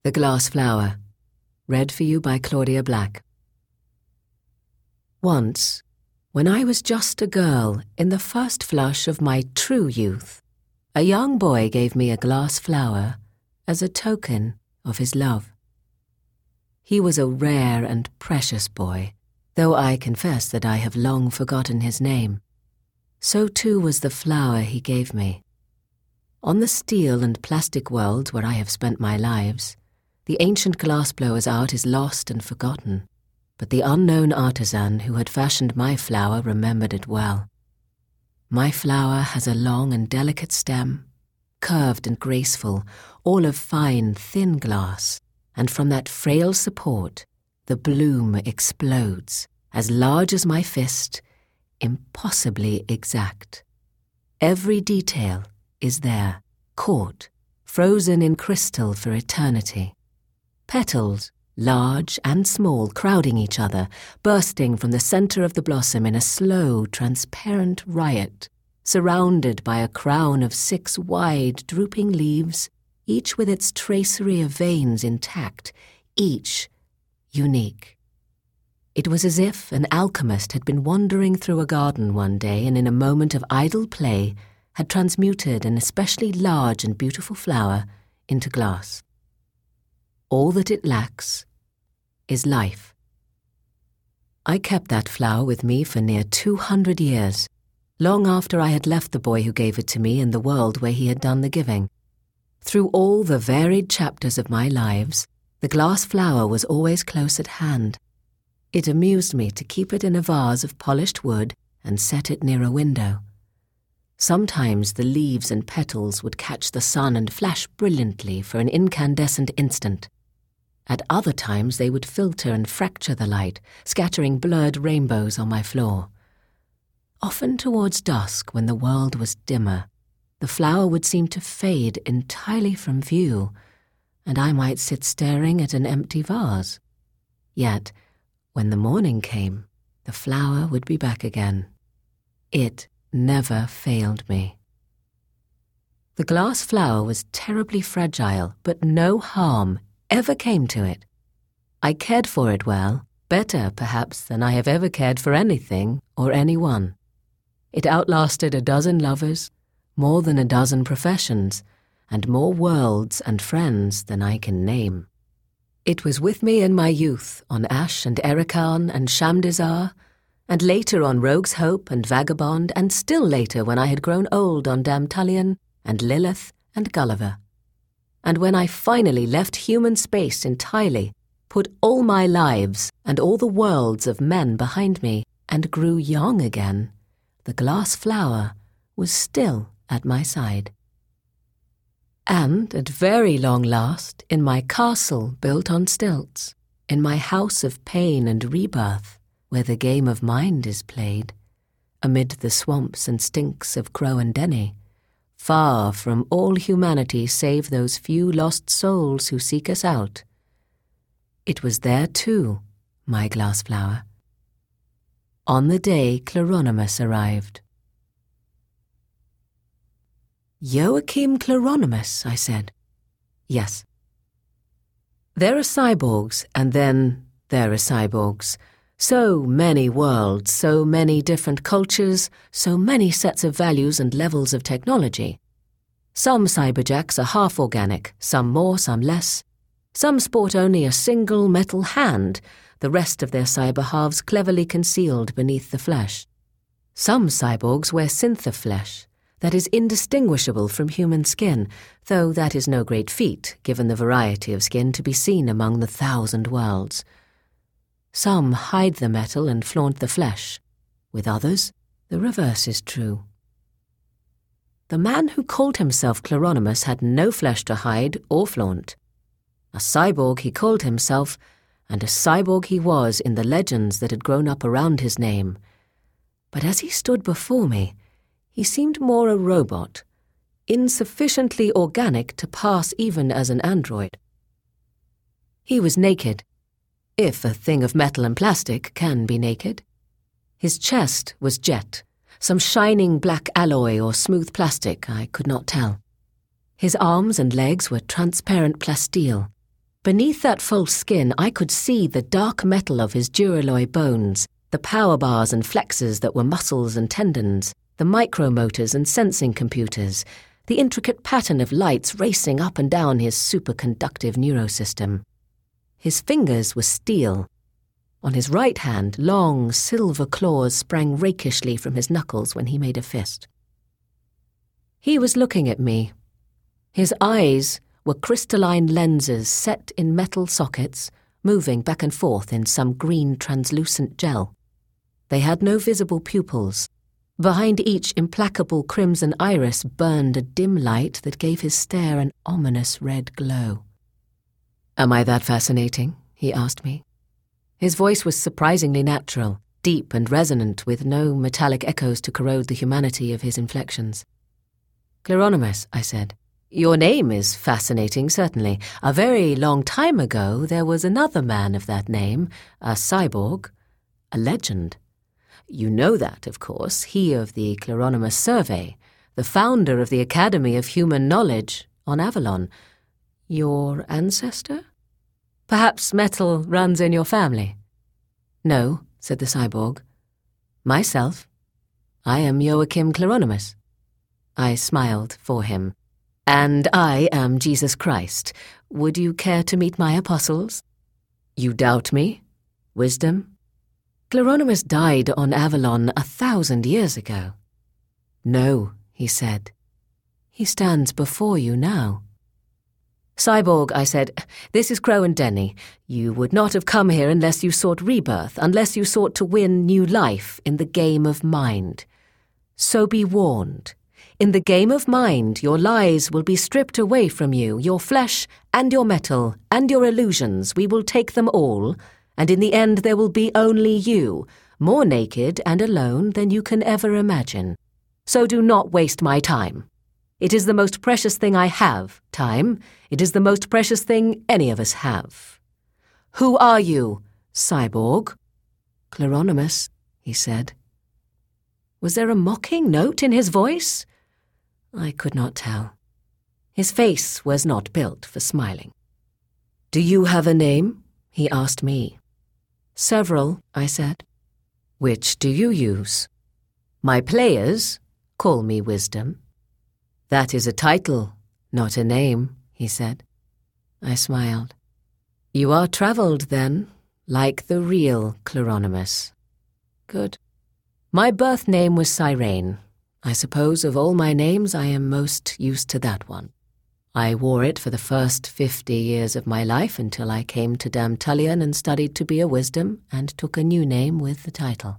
The Glass Flower. Read for you by Claudia Black. Once, when I was just a girl in the first flush of my true youth, a young boy gave me a glass flower as a token of his love. He was a rare and precious boy, though I confess that I have long forgotten his name. So too was the flower he gave me. On the steel and plastic world where I have spent my lives, the ancient glassblower's art is lost and forgotten, but the unknown artisan who had fashioned my flower remembered it well. My flower has a long and delicate stem, curved and graceful, all of fine, thin glass, and from that frail support, the bloom explodes, as large as my fist, impossibly exact. Every detail is there, caught, frozen in crystal for eternity. Petals, large and small, crowding each other, bursting from the center of the blossom in a slow, transparent riot, surrounded by a crown of 6 wide, drooping leaves, each with its tracery of veins intact, each unique. It was as if an alchemist had been wandering through a garden one day and in a moment of idle play had transmuted an especially large and beautiful flower into glass. All that it lacks is life. I kept that flower with me for near 200 years, long after I had left the boy who gave it to me in the world where he had done the giving. Through all the varied chapters of my lives, the glass flower was always close at hand. It amused me to keep it in a vase of polished wood and set it near a window. Sometimes the leaves and petals would catch the sun and flash brilliantly for an incandescent instant. At other times they would filter and fracture the light, scattering blurred rainbows on my floor. Often towards dusk, when the world was dimmer, the flower would seem to fade entirely from view, and I might sit staring at an empty vase. Yet, when the morning came, the flower would be back again. It never failed me. The glass flower was terribly fragile, but no harm ever came to it. I cared for it well, better perhaps than I have ever cared for anything or anyone. It outlasted a dozen lovers, more than a dozen professions, and more worlds and friends than I can name. It was with me in my youth on Ash and Ericon and Shamdizar, and later on Rogue's Hope and Vagabond, and still later when I had grown old on Damtullion and Lilith and Gulliver. And when I finally left human space entirely, put all my lives and all the worlds of men behind me, and grew young again, the glass flower was still at my side. And at very long last, in my castle built on stilts, in my house of pain and rebirth, where the game of mind is played, amid the swamps and stinks of Crow and Denny, far from all humanity save those few lost souls who seek us out. It was there too, my glass flower. On the day Cloronymus arrived. Joachim Cloronymus, I said. Yes. There are cyborgs, and then there are cyborgs. So many worlds, so many different cultures, so many sets of values and levels of technology. Some cyberjacks are half organic, some more, some less. Some sport only a single metal hand, the rest of their cyber halves cleverly concealed beneath the flesh. Some cyborgs wear syntheflesh, that is indistinguishable from human skin, though that is no great feat, given the variety of skin to be seen among the 1,000 worlds. Some hide the metal and flaunt the flesh. With others, the reverse is true. The man who called himself Cloronymus had no flesh to hide or flaunt. A cyborg he called himself, and a cyborg he was in the legends that had grown up around his name. But as he stood before me, he seemed more a robot, insufficiently organic to pass even as an android. He was naked, if a thing of metal and plastic can be naked. His chest was jet, some shining black alloy or smooth plastic, I could not tell. His arms and legs were transparent plasteel, Beneath that false skin, I could see the dark metal of his duralloy bones, the power bars and flexors that were muscles and tendons, the micromotors and sensing computers, the intricate pattern of lights racing up and down his superconductive neurosystem. His fingers were steel. On his right hand, long, silver claws sprang rakishly from his knuckles when he made a fist. He was looking at me. His eyes were crystalline lenses set in metal sockets, moving back and forth in some green translucent gel. They had no visible pupils. Behind each implacable crimson iris burned a dim light that gave his stare an ominous red glow. "Am I that fascinating?" he asked me. His voice was surprisingly natural, deep and resonant, with no metallic echoes to corrode the humanity of his inflections. "Cleronymous," I said. "Your name is fascinating, certainly. A very long time ago there was another man of that name, a cyborg, a legend. You know that, of course, he of the Cleronymous Survey, the founder of the Academy of Human Knowledge on Avalon. Your ancestor? Perhaps metal runs in your family?" "No," said the cyborg. "Myself. I am Joachim Cleronymous." I smiled for him. "And I am Jesus Christ. Would you care to meet my apostles?" "You doubt me? Wisdom?" "Cleronymous died on Avalon 1,000 years ago." "No," he said. "He stands before you now." "Cyborg," I said, "this is Crow and Denny. You would not have come here unless you sought rebirth, unless you sought to win new life in the game of mind. So be warned. In the game of mind, your lies will be stripped away from you, your flesh and your metal and your illusions. We will take them all, and in the end there will be only you, more naked and alone than you can ever imagine. So do not waste my time. It is the most precious thing I have, time. It is the most precious thing any of us have. Who are you, cyborg?" "Cleronymous," he said. Was there a mocking note in his voice? I could not tell. His face was not built for smiling. "Do you have a name?" he asked me. "Several," I said. "Which do you use?" "My players call me Wisdom." "That is a title, not a name," he said. I smiled. "You are travelled, then, like the real Cleronymous." "Good. My birth name was Cyrene. I suppose of all my names I am most used to that one. I wore it for the first 50 years of my life until I came to Dam Tullion and studied to be a Wisdom and took a new name with the title."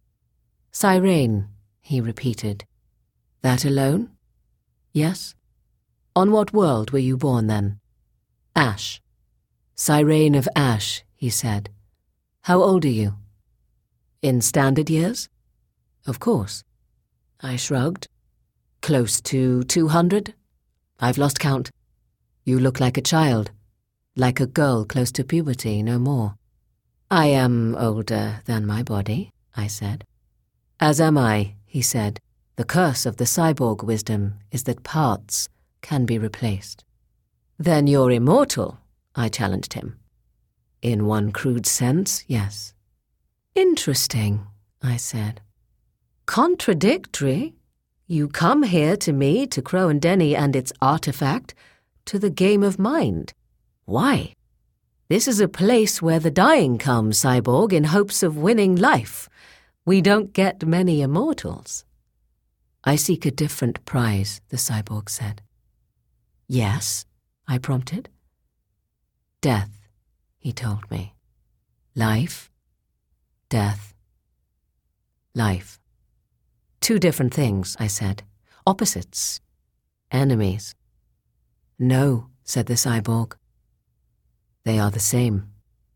"Cyrene," he repeated. "That alone?" "Yes." "On what world were you born then?" "Ash." "Cyrene of Ash," he said. "How old are you?" "In standard years?" "Of course." I shrugged. "Close to 200? I've lost count. You look like a child, like a girl close to puberty, no more." "I am older than my body," I said. "As am I," he said. "The curse of the cyborg wisdom is that parts can be replaced." "Then you're immortal," I challenged him. "In one crude sense, yes." "Interesting," I said. "Contradictory. You come here to me, to Crow and Denny and its artifact, to the game of mind. Why? This is a place where the dying come, cyborg, in hopes of winning life. We don't get many immortals." "I seek a different prize," the cyborg said. "Yes?" I prompted. "Death," he told me. "Life, death, life. Two different things," I said. "Opposites. Enemies." "No," said the cyborg. "They are the same."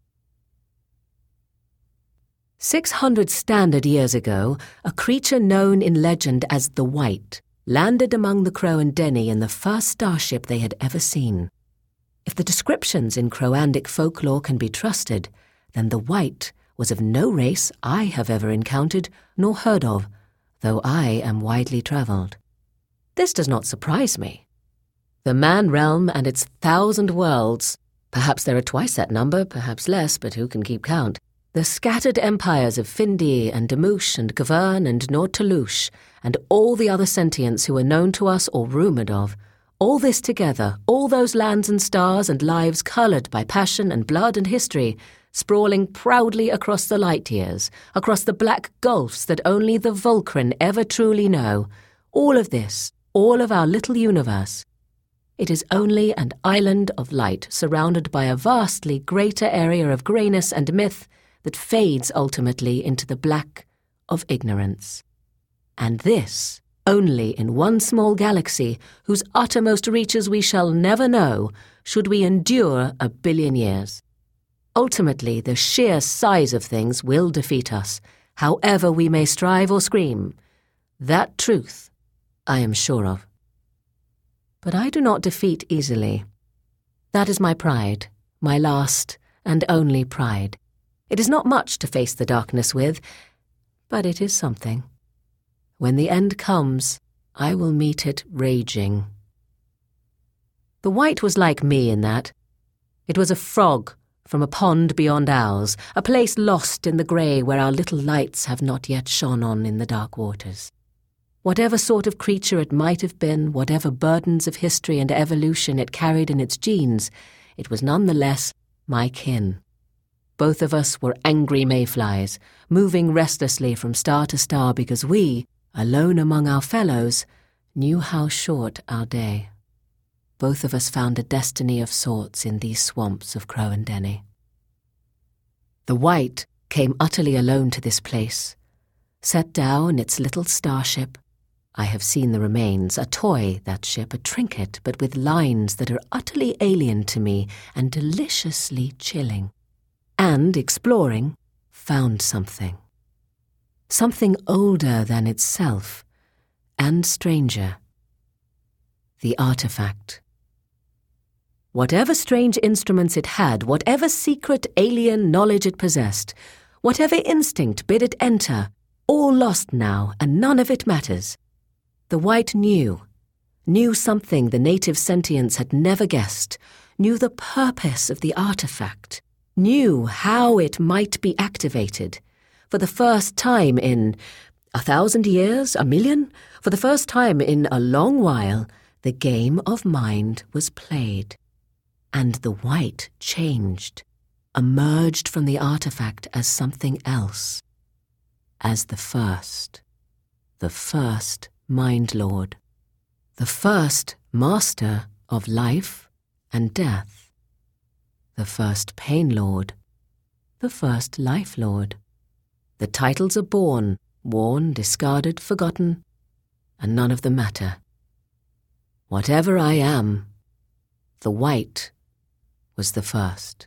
600 standard years ago, a creature known in legend as the White landed among the Crow and Denny in the first starship they had ever seen. If the descriptions in Crowandic folklore can be trusted, then the White was of no race I have ever encountered nor heard of, though I am widely travelled. This does not surprise me. The man realm and its 1,000 worlds Perhaps there are twice that number, perhaps less, but who can keep count? The scattered empires of Findi and Demouche and Gavern and Nord-Toulouche, and all the other sentients who are known to us or rumoured of, all this together, all those lands and stars and lives coloured by passion and blood and history, sprawling proudly across the light years, across the black gulfs that only the Vulcan ever truly know, all of this, all of our little universe, it is only an island of light surrounded by a vastly greater area of greyness and myth that fades ultimately into the black of ignorance. And this, only in one small galaxy whose uttermost reaches we shall never know, should we endure 1 billion years. Ultimately, the sheer size of things will defeat us, however we may strive or scream. That truth I am sure of. But I do not defeat easily. That is my pride, my last and only pride. It is not much to face the darkness with, but it is something. When the end comes, I will meet it raging. The white was like me in that. It was a frog from a pond beyond ours, a place lost in the grey where our little lights have not yet shone on in the dark waters. Whatever sort of creature it might have been, whatever burdens of history and evolution it carried in its genes, it was nonetheless my kin. Both of us were angry mayflies, moving restlessly from star to star because we, alone among our fellows, knew how short our day. Both of us found a destiny of sorts in these swamps of Crow-en-Denny. The white came utterly alone to this place, set down its little starship. I have seen the remains, a toy, that ship, a trinket, but with lines that are utterly alien to me and deliciously chilling. And, exploring, found something. Something older than itself, and stranger. The artifact. Whatever strange instruments it had, whatever secret alien knowledge it possessed, whatever instinct bid it enter, all lost now, and none of it matters. The white knew something the native sentients had never guessed, knew the purpose of the artifact, knew how it might be activated. For the first time in 1,000 years, 1,000,000, for the first time in a long while, the game of mind was played. And the white changed, emerged from the artifact as something else, as the first Mind Lord, the first master of life and death, the first Pain Lord, the first Life Lord. The titles are born, worn, discarded, forgotten, and none of them matter. Whatever I am, the white was the first.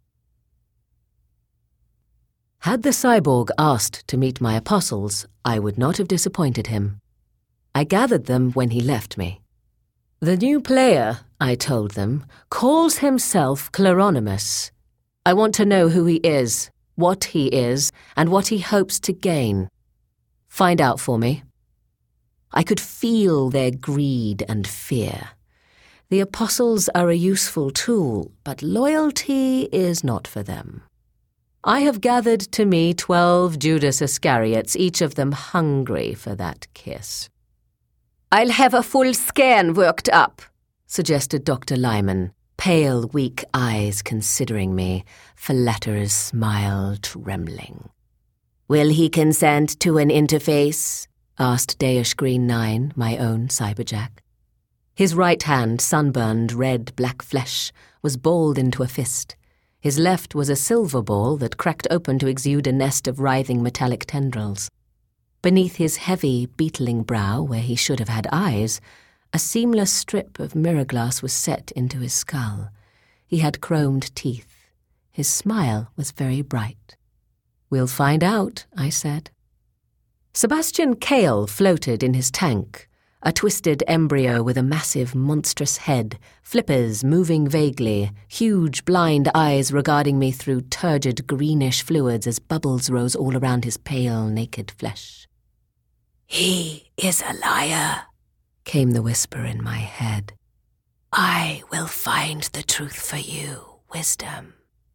Had the cyborg asked to meet my apostles, I would not have disappointed him. I gathered them when he left me. The new player, I told them, calls himself Claronimus. I want to know who he is, what he is, and what he hopes to gain. Find out for me. I could feel their greed and fear. The apostles are a useful tool, but loyalty is not for them. I have gathered to me 12 Judas Iscariots, each of them hungry for that kiss. I'll have a full scan worked up, suggested Dr. Lyman, pale, weak eyes considering me, flatterer's smile trembling. Will he consent to an interface? Asked Daesh Green 9, my own cyberjack. His right hand, sunburned, red, black flesh, was balled into a fist. His left was a silver ball that cracked open to exude a nest of writhing metallic tendrils. Beneath his heavy, beetling brow, where he should have had eyes, a seamless strip of mirror glass was set into his skull. He had chromed teeth. His smile was very bright. We'll find out, I said. Sebastian Kale floated in his tank, a twisted embryo with a massive, monstrous head, flippers moving vaguely, huge blind eyes regarding me through turgid greenish fluids as bubbles rose all around his pale, naked flesh. He is a liar, came the whisper in my head. I will find the truth for you wisdom.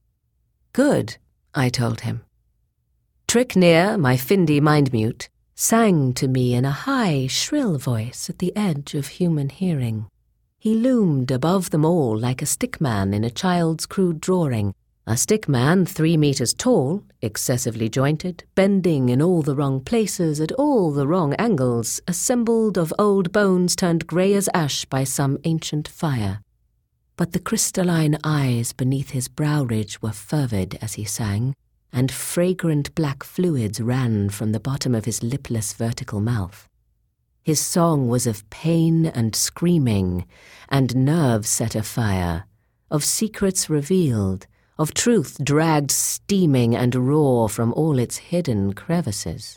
Good, I told him. Tricknear, my Findi mind-mute, sang to me in a high, shrill voice at the edge of human hearing. He loomed above them all like a stickman in a child's crude drawing, a stickman 3 meters tall, excessively jointed, bending in all the wrong places at all the wrong angles, assembled of old bones turned grey as ash by some ancient fire. But the crystalline eyes beneath his brow ridge were fervid as he sang, and fragrant black fluids ran from the bottom of his lipless vertical mouth. His song was of pain and screaming, and nerves set afire, of secrets revealed, of truth dragged steaming and raw from all its hidden crevices.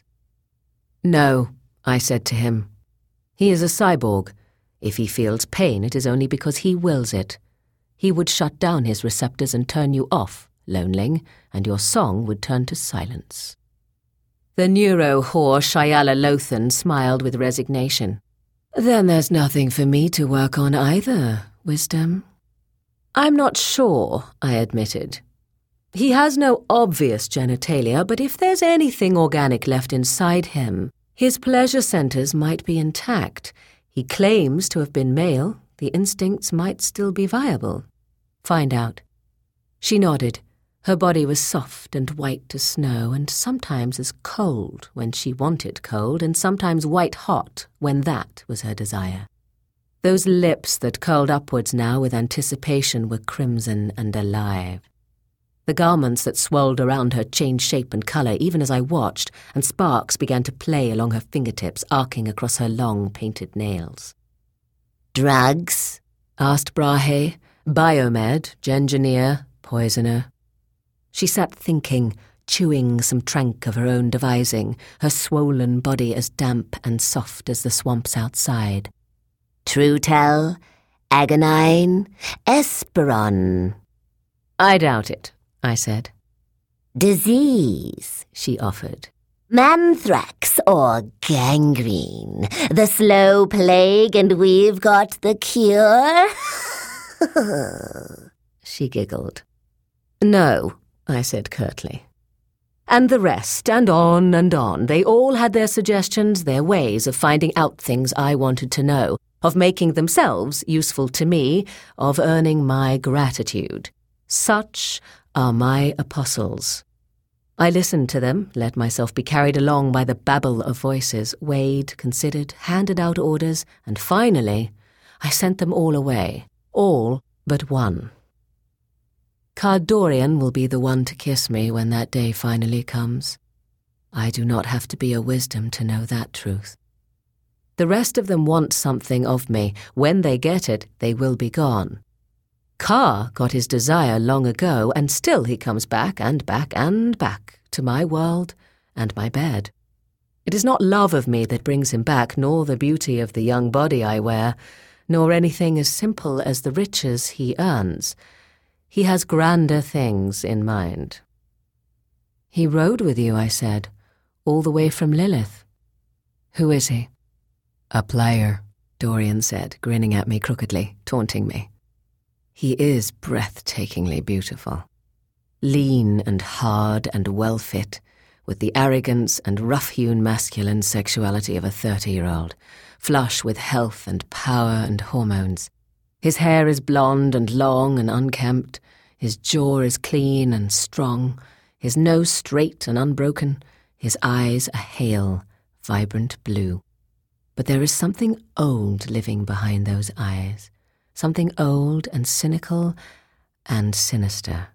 No, I said to him. He is a cyborg. If he feels pain, it is only because he wills it. He would shut down his receptors and turn you off, Loneling, and your song would turn to silence. The neuro-whore Shyala Lothan smiled with resignation. Then there's nothing for me to work on either, Wisdom. I'm not sure, I admitted. He has no obvious genitalia, but if there's anything organic left inside him, his pleasure centers might be intact. He claims to have been male. The instincts might still be viable. Find out. She nodded. Her body was soft and white as snow, and sometimes as cold when she wanted cold, and sometimes white-hot when that was her desire. Those lips that curled upwards now with anticipation were crimson and alive. The garments that swirled around her changed shape and colour even as I watched, and sparks began to play along her fingertips, arcing across her long painted nails. "Drugs?" asked Brahe. Biomed, Gengineer, poisoner. She sat thinking, chewing some trank of her own devising, her swollen body as damp and soft as the swamps outside. "Trutel, Agonine, Esperon." "I doubt it," I said. "Disease," she offered. "Manthrax or gangrene, the slow plague, and we've got the cure?" She giggled. "No," I said curtly. And the rest, and on, they all had their suggestions, their ways of finding out things I wanted to know, of making themselves useful to me, of earning my gratitude. Such are my apostles. I listened to them, let myself be carried along by the babble of voices, weighed, considered, handed out orders, and finally I sent them all away, all but one. Kardorian will be the one to kiss me when that day finally comes. I do not have to be a wisdom to know that truth. The rest of them want something of me. When they get it, they will be gone. Ka got his desire long ago, and still he comes back and back and back to my world and my bed. It is not love of me that brings him back, nor the beauty of the young body I wear, nor anything as simple as the riches he earns. He has grander things in mind. "He rode with you," I said, "all the way from Lilith. Who is he?" "A player," Dorian said, grinning at me crookedly, taunting me. "He is breathtakingly beautiful. Lean and hard and well-fit, with the arrogance and rough-hewn masculine sexuality of a 30-year-old, flush with health and power and hormones. His hair is blonde and long and unkempt, his jaw is clean and strong, his nose straight and unbroken, his eyes a hale, vibrant blue. But there is something old living behind those eyes, something old and cynical and sinister.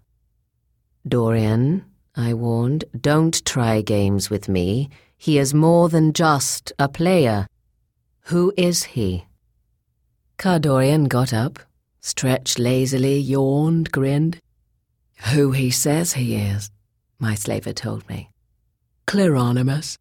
Dorian, I warned, don't try games with me. He is more than just a player. Who is he?" Kardorian got up, stretched lazily, yawned, grinned. "Who he says he is," my slaver told me. "Clearonimus."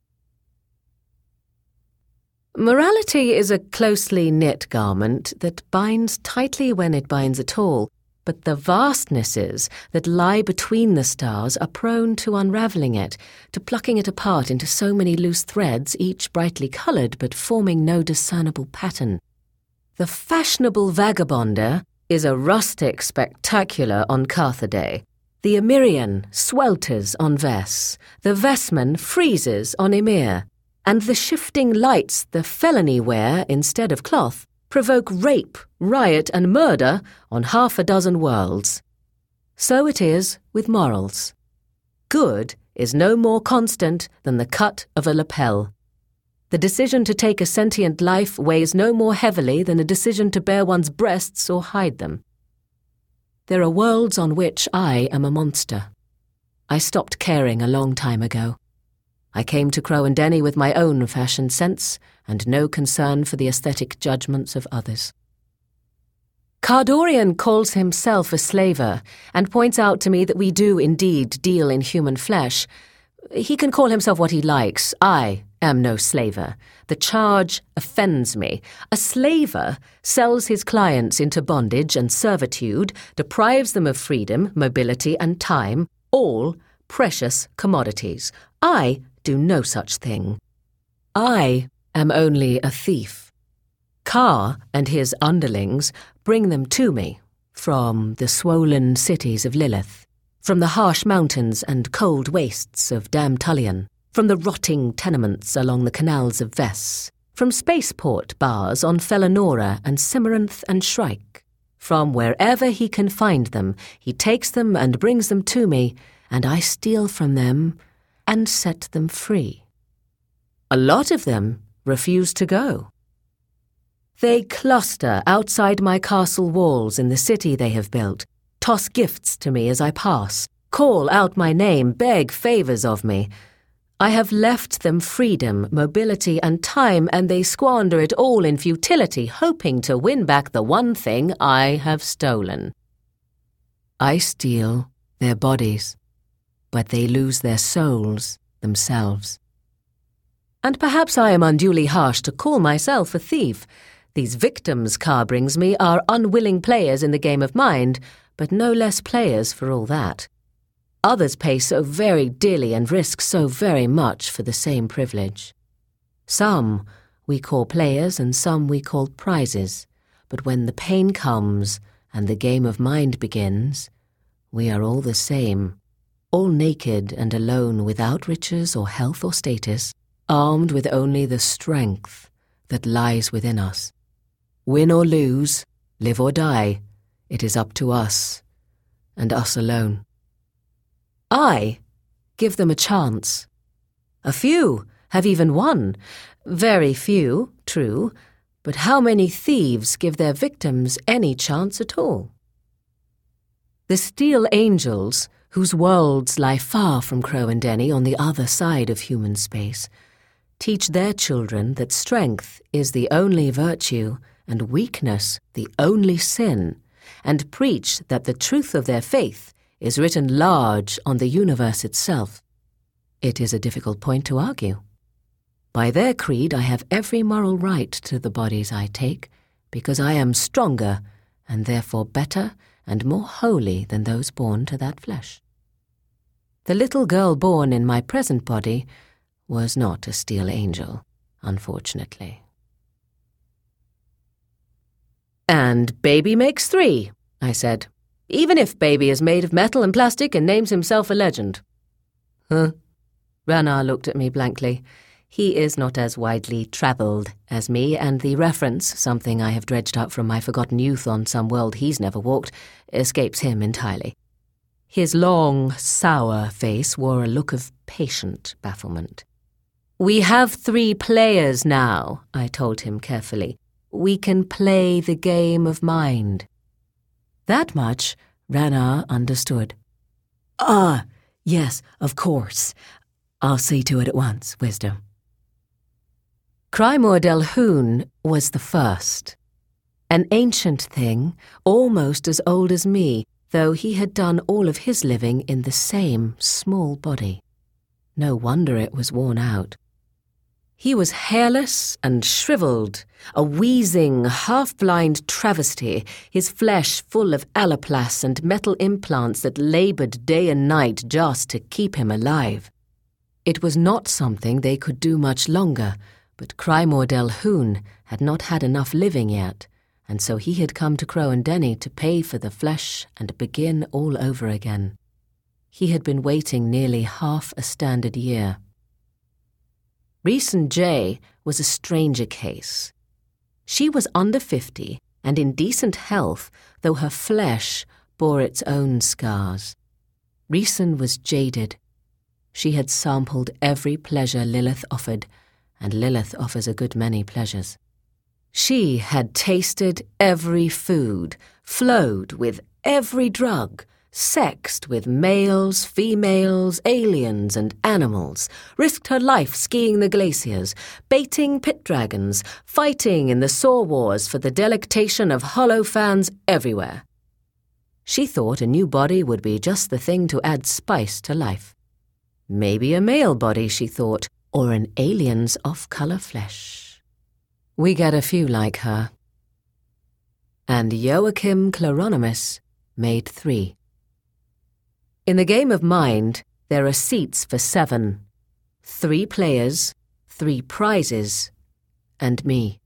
Morality is a closely knit garment that binds tightly when it binds at all, but the vastnesses that lie between the stars are prone to unravelling it, to plucking it apart into so many loose threads, each brightly coloured but forming no discernible pattern. The fashionable vagabonder is a rustic spectacular on Carthaday. The Emyrian swelters on Ves, the Vesman freezes on Emir, and the shifting lights the felony wear instead of cloth provoke rape, riot, and murder on 6 worlds. So it is with morals. Good is no more constant than the cut of a lapel. The decision to take a sentient life weighs no more heavily than a decision to bare one's breasts or hide them. There are worlds on which I am a monster. I stopped caring a long time ago. I came to Crowendenny with my own fashion sense and no concern for the aesthetic judgments of others. Cardorian calls himself a slaver and points out to me that we do indeed deal in human flesh. He can call himself what he likes. I am no slaver. The charge offends me. A slaver sells his clients into bondage and servitude, deprives them of freedom, mobility, and time, all precious commodities. I do no such thing. I am only a thief. Ka and his underlings bring them to me from the swollen cities of Lilith, from the harsh mountains and cold wastes of Dam Tullian, from the rotting tenements along the canals of Ves, from spaceport bars on Felanora and Cimaranth and Shrike. From wherever he can find them, he takes them and brings them to me, and I steal from them and set them free. A lot of them refuse to go. They cluster outside my castle walls in the city they have built, toss gifts to me as I pass, call out my name, beg favours of me. I have left them freedom, mobility, and time, and they squander it all in futility, hoping to win back the one thing I have stolen. I steal their bodies, but they lose their souls themselves. And perhaps I am unduly harsh to call myself a thief. These victims Ka brings me are unwilling players in the game of mind, but no less players for all that. Others pay so very dearly and risk so very much for the same privilege. Some we call players and some we call prizes, but when the pain comes and the game of mind begins, we are all the same, all naked and alone without riches or health or status, armed with only the strength that lies within us. Win or lose, live or die, it is up to us, and us alone. I give them a chance. A few have even won. Very few, true, but how many thieves give their victims any chance at all? The Steel Angels, whose worlds lie far from Crowendenny on the other side of human space, teach their children that strength is the only virtue and weakness the only sin, and preach that the truth of their faith is written large on the universe itself. It is a difficult point to argue. By their creed I have every moral right to the bodies I take, because I am stronger and therefore better and more holy than those born to that flesh. The little girl born in my present body was not a Steel Angel, unfortunately. And baby makes 3, I said. Even if baby is made of metal and plastic and names himself a legend. Huh? Ranar looked at me blankly. He is not as widely travelled as me, and the reference, something I have dredged up from my forgotten youth on some world he's never walked, escapes him entirely. His long, sour face wore a look of patient bafflement. We have 3 players now, I told him carefully. We can play the game of mind. That much Ranar understood. Ah, yes, of course. I'll see to it at once, Wisdom. Crymor Delhoun was the first. An ancient thing, almost as old as me, though he had done all of his living in the same small body. No wonder it was worn out. He was hairless and shriveled, a wheezing, half-blind travesty, his flesh full of alloplast and metal implants that laboured day and night just to keep him alive. It was not something they could do much longer, but Crymor Delhoun had not had enough living yet, and so he had come to Crow-en-Denny to pay for the flesh and begin all over again. He had been waiting nearly half a standard year. Rhys Jay was a stranger case. She was under 50 and in decent health, though her flesh bore its own scars. Rhys was jaded. She had sampled every pleasure Lilith offered, and Lilith offers a good many pleasures. She had tasted every food, flowed with every drug, sexed with males, females, aliens, and animals, risked her life skiing the glaciers, baiting pit dragons, fighting in the Saw Wars for the delectation of hollow fans everywhere. She thought a new body would be just the thing to add spice to life. Maybe a male body, she thought, or an alien's off-color flesh. We get a few like her. And Joachim Cloronymus made 3. In the game of mind, there are seats for 7, 3 players, 3 prizes, and me.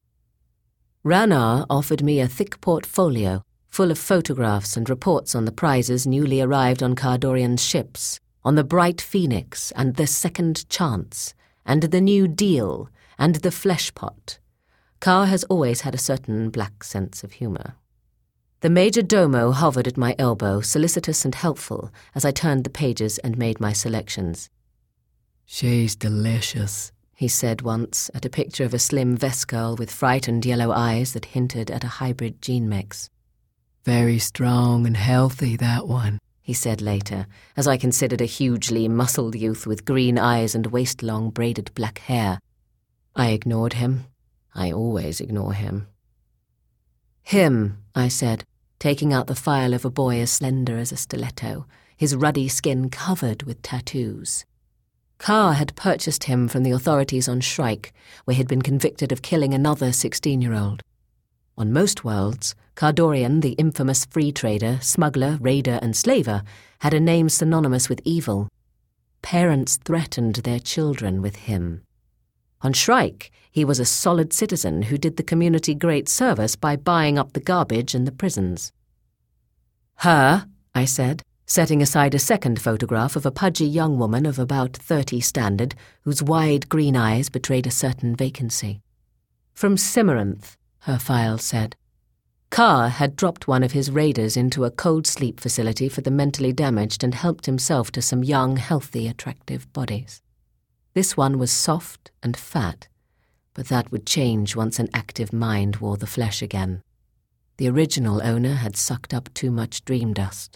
Ranar offered me a thick portfolio full of photographs and reports on the prizes newly arrived on Cardorian's ships, on the Bright Phoenix and the Second Chance, and the New Deal, and the Flesh Pot. Carr has always had a certain black sense of humour. The major domo hovered at my elbow, solicitous and helpful, as I turned the pages and made my selections. "She's delicious," he said once, at a picture of a slim Vescurl with frightened yellow eyes that hinted at a hybrid gene mix. "Very strong and healthy, that one," he said later, as I considered a hugely muscled youth with green eyes and waist-long braided black hair. I ignored him. I always ignore him. "Him," I said, taking out the file of a boy as slender as a stiletto, his ruddy skin covered with tattoos. Carr had purchased him from the authorities on Shrike, where he'd been convicted of killing another 16-year-old. On most worlds, Cardorian, the infamous free trader, smuggler, raider, and slaver, had a name synonymous with evil. Parents threatened their children with him. On Shrike, he was a solid citizen who did the community great service by buying up the garbage in the prisons. "Her," I said, setting aside a second photograph of a pudgy young woman of about 30 standard, whose wide green eyes betrayed a certain vacancy. "From Cimaranth," her file said. Carr had dropped one of his raiders into a cold sleep facility for the mentally damaged and helped himself to some young, healthy, attractive bodies. This one was soft and fat, but that would change once an active mind wore the flesh again. The original owner had sucked up too much dream dust.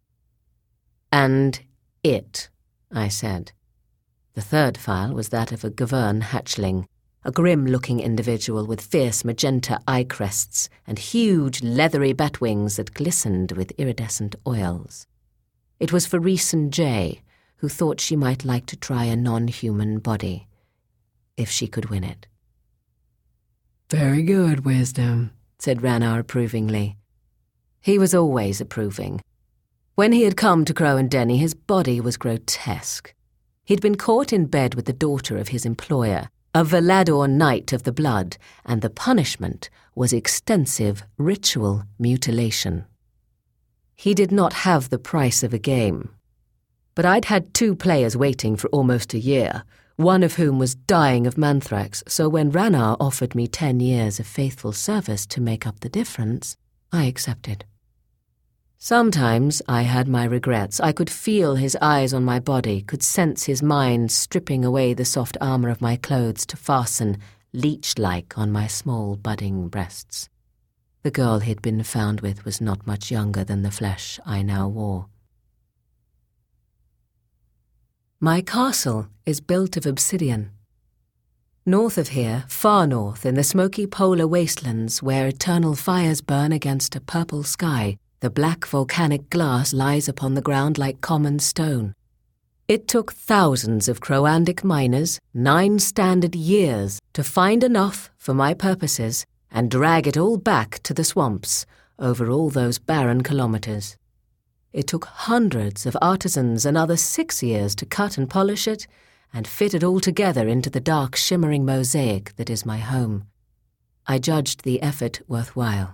"And it," I said. The third file was that of a Govern hatchling, a grim-looking individual with fierce magenta eye crests and huge leathery bat wings that glistened with iridescent oils. It was for Rhys Jay, who thought she might like to try a non-human body, if she could win it. "Very good, Wisdom," said Ranar approvingly. He was always approving. When he had come to Crow-en-Denny, his body was grotesque. He'd been caught in bed with the daughter of his employer, a Velador Knight of the Blood, and the punishment was extensive ritual mutilation. He did not have the price of a game. But I'd had 2 players waiting for almost a year, one of whom was dying of manthrax, so when Ranar offered me 10 years of faithful service to make up the difference, I accepted. Sometimes I had my regrets. I could feel his eyes on my body, could sense his mind stripping away the soft armor of my clothes to fasten, leech-like, on my small, budding breasts. The girl he'd been found with was not much younger than the flesh I now wore. My castle is built of obsidian. North of here, far north, in the smoky polar wastelands where eternal fires burn against a purple sky, the black volcanic glass lies upon the ground like common stone. It took thousands of Croandic miners 9 standard years to find enough for my purposes and drag it all back to the swamps over all those barren kilometers. It took hundreds of artisans another 6 years to cut and polish it and fit it all together into the dark, shimmering mosaic that is my home. I judged the effort worthwhile.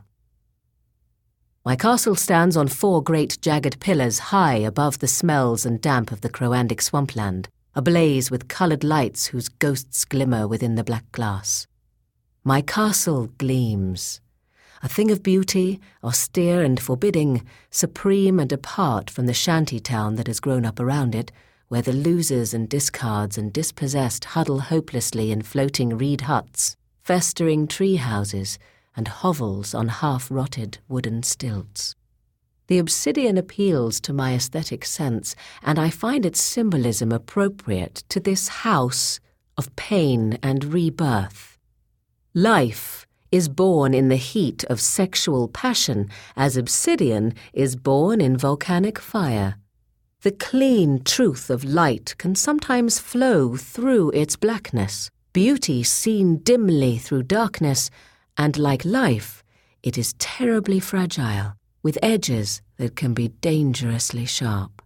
My castle stands on 4 great jagged pillars high above the smells and damp of the Croandic swampland, ablaze with coloured lights whose ghosts glimmer within the black glass. My castle gleams, a thing of beauty, austere and forbidding, supreme and apart from the shanty town that has grown up around it, where the losers and discards and dispossessed huddle hopelessly in floating reed huts, festering tree houses, and hovels on half-rotted wooden stilts. The obsidian appeals to my aesthetic sense, and I find its symbolism appropriate to this house of pain and rebirth. Life is born in the heat of sexual passion, as obsidian is born in volcanic fire. The clean truth of light can sometimes flow through its blackness, beauty seen dimly through darkness, and like life, it is terribly fragile, with edges that can be dangerously sharp.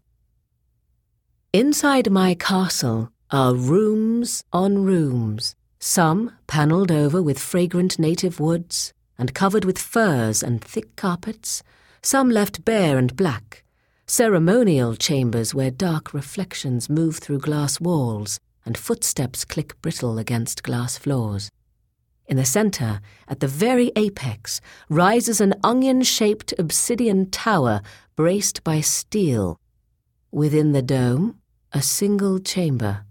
Inside my castle are rooms on rooms, some panelled over with fragrant native woods and covered with furs and thick carpets, some left bare and black, ceremonial chambers where dark reflections move through glass walls and footsteps click brittle against glass floors. In the centre, at the very apex, rises an onion-shaped obsidian tower braced by steel. Within the dome, a single chamber.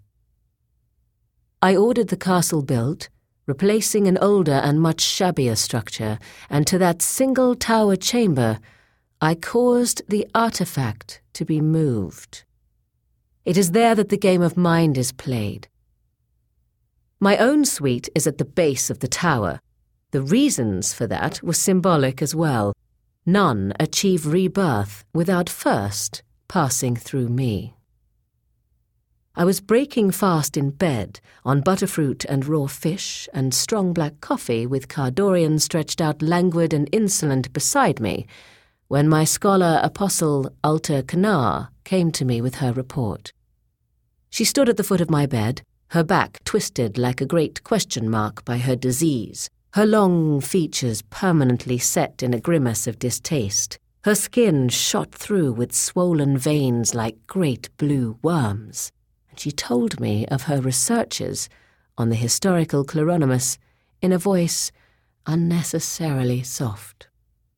I ordered the castle built, replacing an older and much shabbier structure, and to that single tower chamber, I caused the artifact to be moved. It is there that the game of mind is played. My own suite is at the base of the tower. The reasons for that were symbolic as well. None achieve rebirth without first passing through me. I was breaking fast in bed on butterfruit and raw fish and strong black coffee with Cardorian stretched out languid and insolent beside me, when my scholar apostle Alta Canar came to me with her report. She stood at the foot of my bed, her back twisted like a great question mark by her disease, her long features permanently set in a grimace of distaste, her skin shot through with swollen veins like great blue worms. And she told me of her researches on the historical Cleronymous in a voice unnecessarily soft.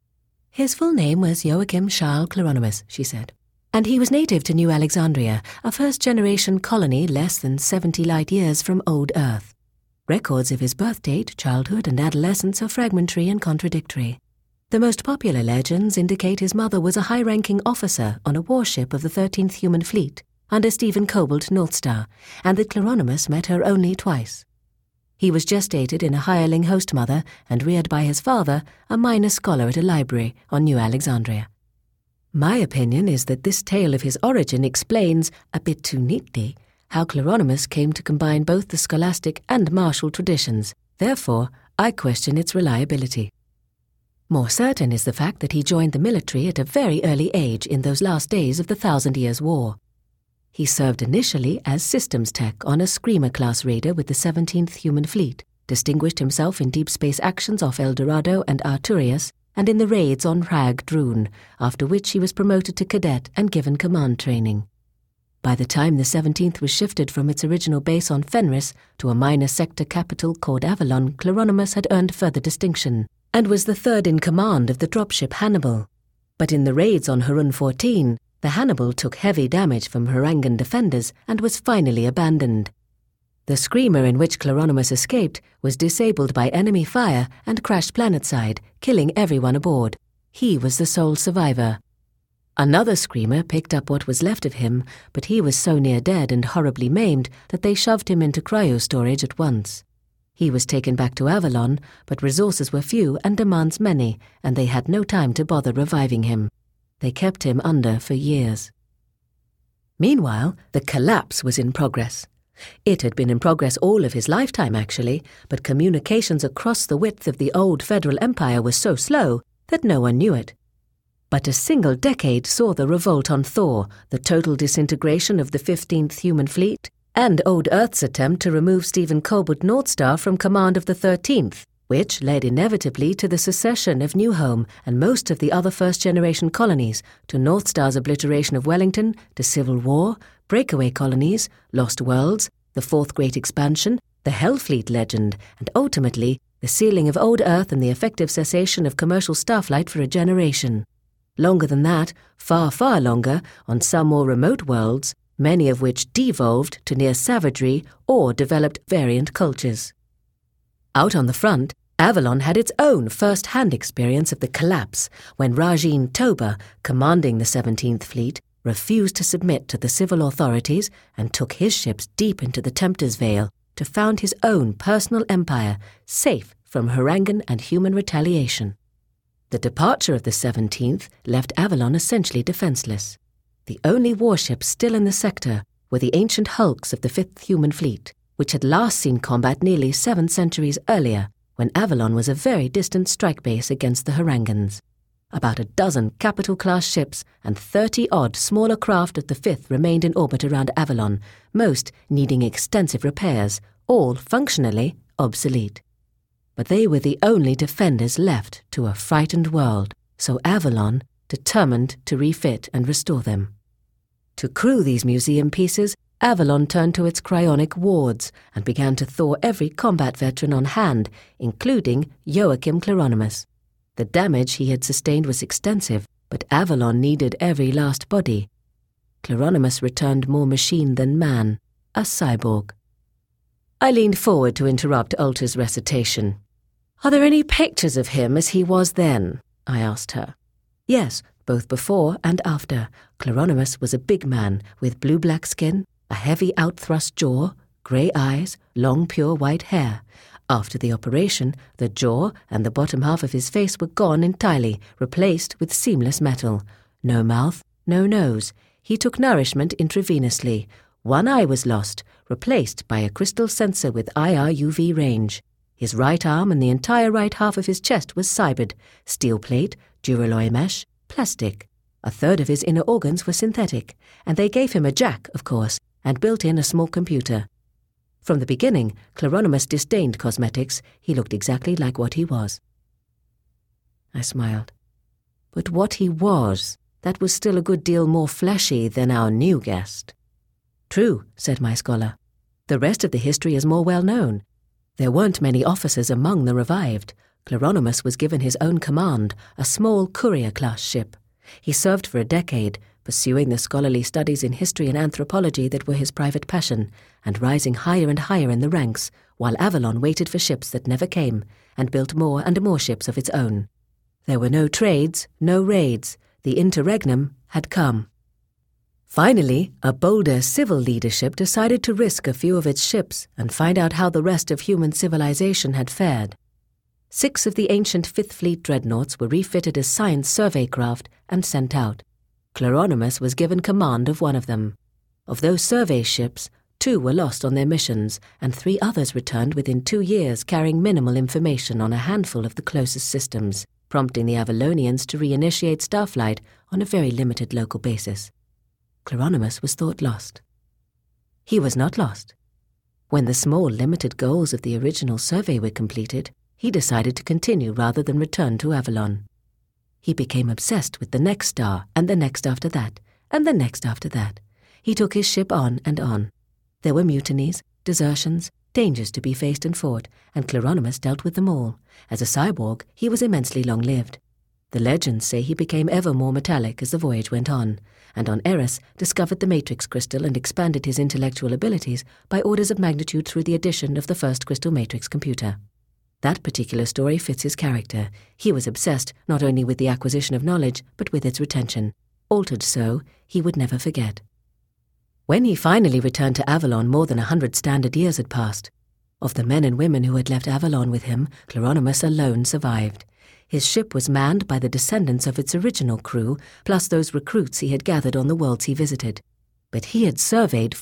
His full name was Joachim Charles Cleronymous, she said, and he was native to New Alexandria, a first-generation colony less than 70 light years from Old Earth. Records of his birth date, childhood, and adolescence are fragmentary and contradictory. The most popular legends indicate his mother was a high-ranking officer on a warship of the 13th Human Fleet under Stephen Cobalt Northstar, and that Cleronymous met her only twice. He was gestated in a hireling host mother and reared by his father, a minor scholar at a library on New Alexandria. My opinion is that this tale of his origin explains, a bit too neatly, how Cleronymous came to combine both the scholastic and martial traditions. Therefore, I question its reliability. More certain is the fact that he joined the military at a very early age in those last days of the 1,000 Years' War. He served initially as systems tech on a Screamer-class raider with the 17th Human Fleet, distinguished himself in deep space actions off El Dorado and Arturius, and in the raids on Rag Droon, after which he was promoted to cadet and given command training. By the time the 17th was shifted from its original base on Fenris to a minor sector capital called Avalon, Cleronymous had earned further distinction, and was the third in command of the dropship Hannibal. But in the raids on Harun 14, the Hannibal took heavy damage from Harangan defenders and was finally abandoned. The Screamer in which Cleronymous escaped was disabled by enemy fire and crashed planetside, killing everyone aboard. He was the sole survivor. Another Screamer picked up what was left of him, but he was so near dead and horribly maimed that they shoved him into cryo-storage at once. He was taken back to Avalon, but resources were few and demands many, and they had no time to bother reviving him. They kept him under for years. Meanwhile, the collapse was in progress. It had been in progress all of his lifetime, actually, but communications across the width of the old Federal Empire were so slow that no one knew it. But a single decade saw the revolt on Thor, the total disintegration of the 15th Human Fleet, and Old Earth's attempt to remove Stephen Cobalt Northstar from command of the 13th, which led inevitably to the secession of New Home and most of the other first-generation colonies, to North Star's obliteration of Wellington, to civil war, breakaway colonies, lost worlds, the Fourth Great Expansion, the Hellfleet legend, and ultimately the sealing of Old Earth and the effective cessation of commercial starflight for a generation. Longer than that, far, far longer, on some more remote worlds, many of which devolved to near savagery or developed variant cultures. Out on the front, Avalon had its own first-hand experience of the collapse when Rajin Toba, commanding the 17th Fleet, refused to submit to the civil authorities and took his ships deep into the Tempter's Vale to found his own personal empire, safe from Harangan and human retaliation. The departure of the 17th left Avalon essentially defenseless. The only warships still in the sector were the ancient hulks of the 5th Human Fleet, which had last seen combat nearly 7 centuries earlier, when Avalon was a very distant strike base against the Harangans. About a dozen capital-class ships and 30-odd smaller craft of the 5th remained in orbit around Avalon, most needing extensive repairs, all functionally obsolete. But they were the only defenders left to a frightened world, so Avalon determined to refit and restore them. To crew these museum pieces, Avalon turned to its cryonic wards and began to thaw every combat veteran on hand, including Joachim Cleronimus. The damage he had sustained was extensive, but Avalon needed every last body. Cleronimus returned more machine than man, a cyborg. I leaned forward to interrupt Ulta's recitation. "Are there any pictures of him as he was then?" I asked her. Yes, both before and after. Cleronimus was a big man with blue-black skin, a heavy out-thrust jaw, grey eyes, long pure white hair. After the operation, the jaw and the bottom half of his face were gone entirely, replaced with seamless metal. No mouth, no nose. He took nourishment intravenously. One eye was lost, replaced by a crystal sensor with IR-UV range. His right arm and the entire right half of his chest was cybered, steel plate, duralloy mesh, plastic. A third of his inner organs were synthetic, and they gave him a jack, of course, and built in a small computer. From the beginning, Cleronimus disdained cosmetics. He looked exactly like what he was. I smiled. But what he was, that was still a good deal more fleshy than our new guest. True, said my scholar. The rest of the history is more well known. There weren't many officers among the revived. Cleronimus was given his own command, a small courier-class ship. He served for a decade, pursuing the scholarly studies in history and anthropology that were his private passion, and rising higher and higher in the ranks, while Avalon waited for ships that never came, and built more and more ships of its own. There were no trades, no raids. The interregnum had come. Finally, a bolder civil leadership decided to risk a few of its ships and find out how the rest of human civilization had fared. 6 of the ancient 5th Fleet dreadnoughts were refitted as science survey craft and sent out. Cleronimus was given command of one of them. Of those survey ships, 2 were lost on their missions, and 3 others returned within 2 years carrying minimal information on a handful of the closest systems, prompting the Avalonians to reinitiate starflight on a very limited local basis. Cleronimus was thought lost. He was not lost. When the small, limited goals of the original survey were completed, he decided to continue rather than return to Avalon. He became obsessed with the next star, and the next after that, and the next after that. He took his ship on and on. There were mutinies, desertions, dangers to be faced and fought, and Cleronimus dealt with them all. As a cyborg, he was immensely long-lived. The legends say he became ever more metallic as the voyage went on, and on Eris discovered the matrix crystal and expanded his intellectual abilities by orders of magnitude through the addition of the first crystal matrix computer. That particular story fits his character. He was obsessed not only with the acquisition of knowledge, but with its retention. Altered so, he would never forget. When he finally returned to Avalon, more than 100 standard years had passed. Of the men and women who had left Avalon with him, Cleronimus alone survived. His ship was manned by the descendants of its original crew, plus those recruits he had gathered on the worlds he visited. But he had surveyed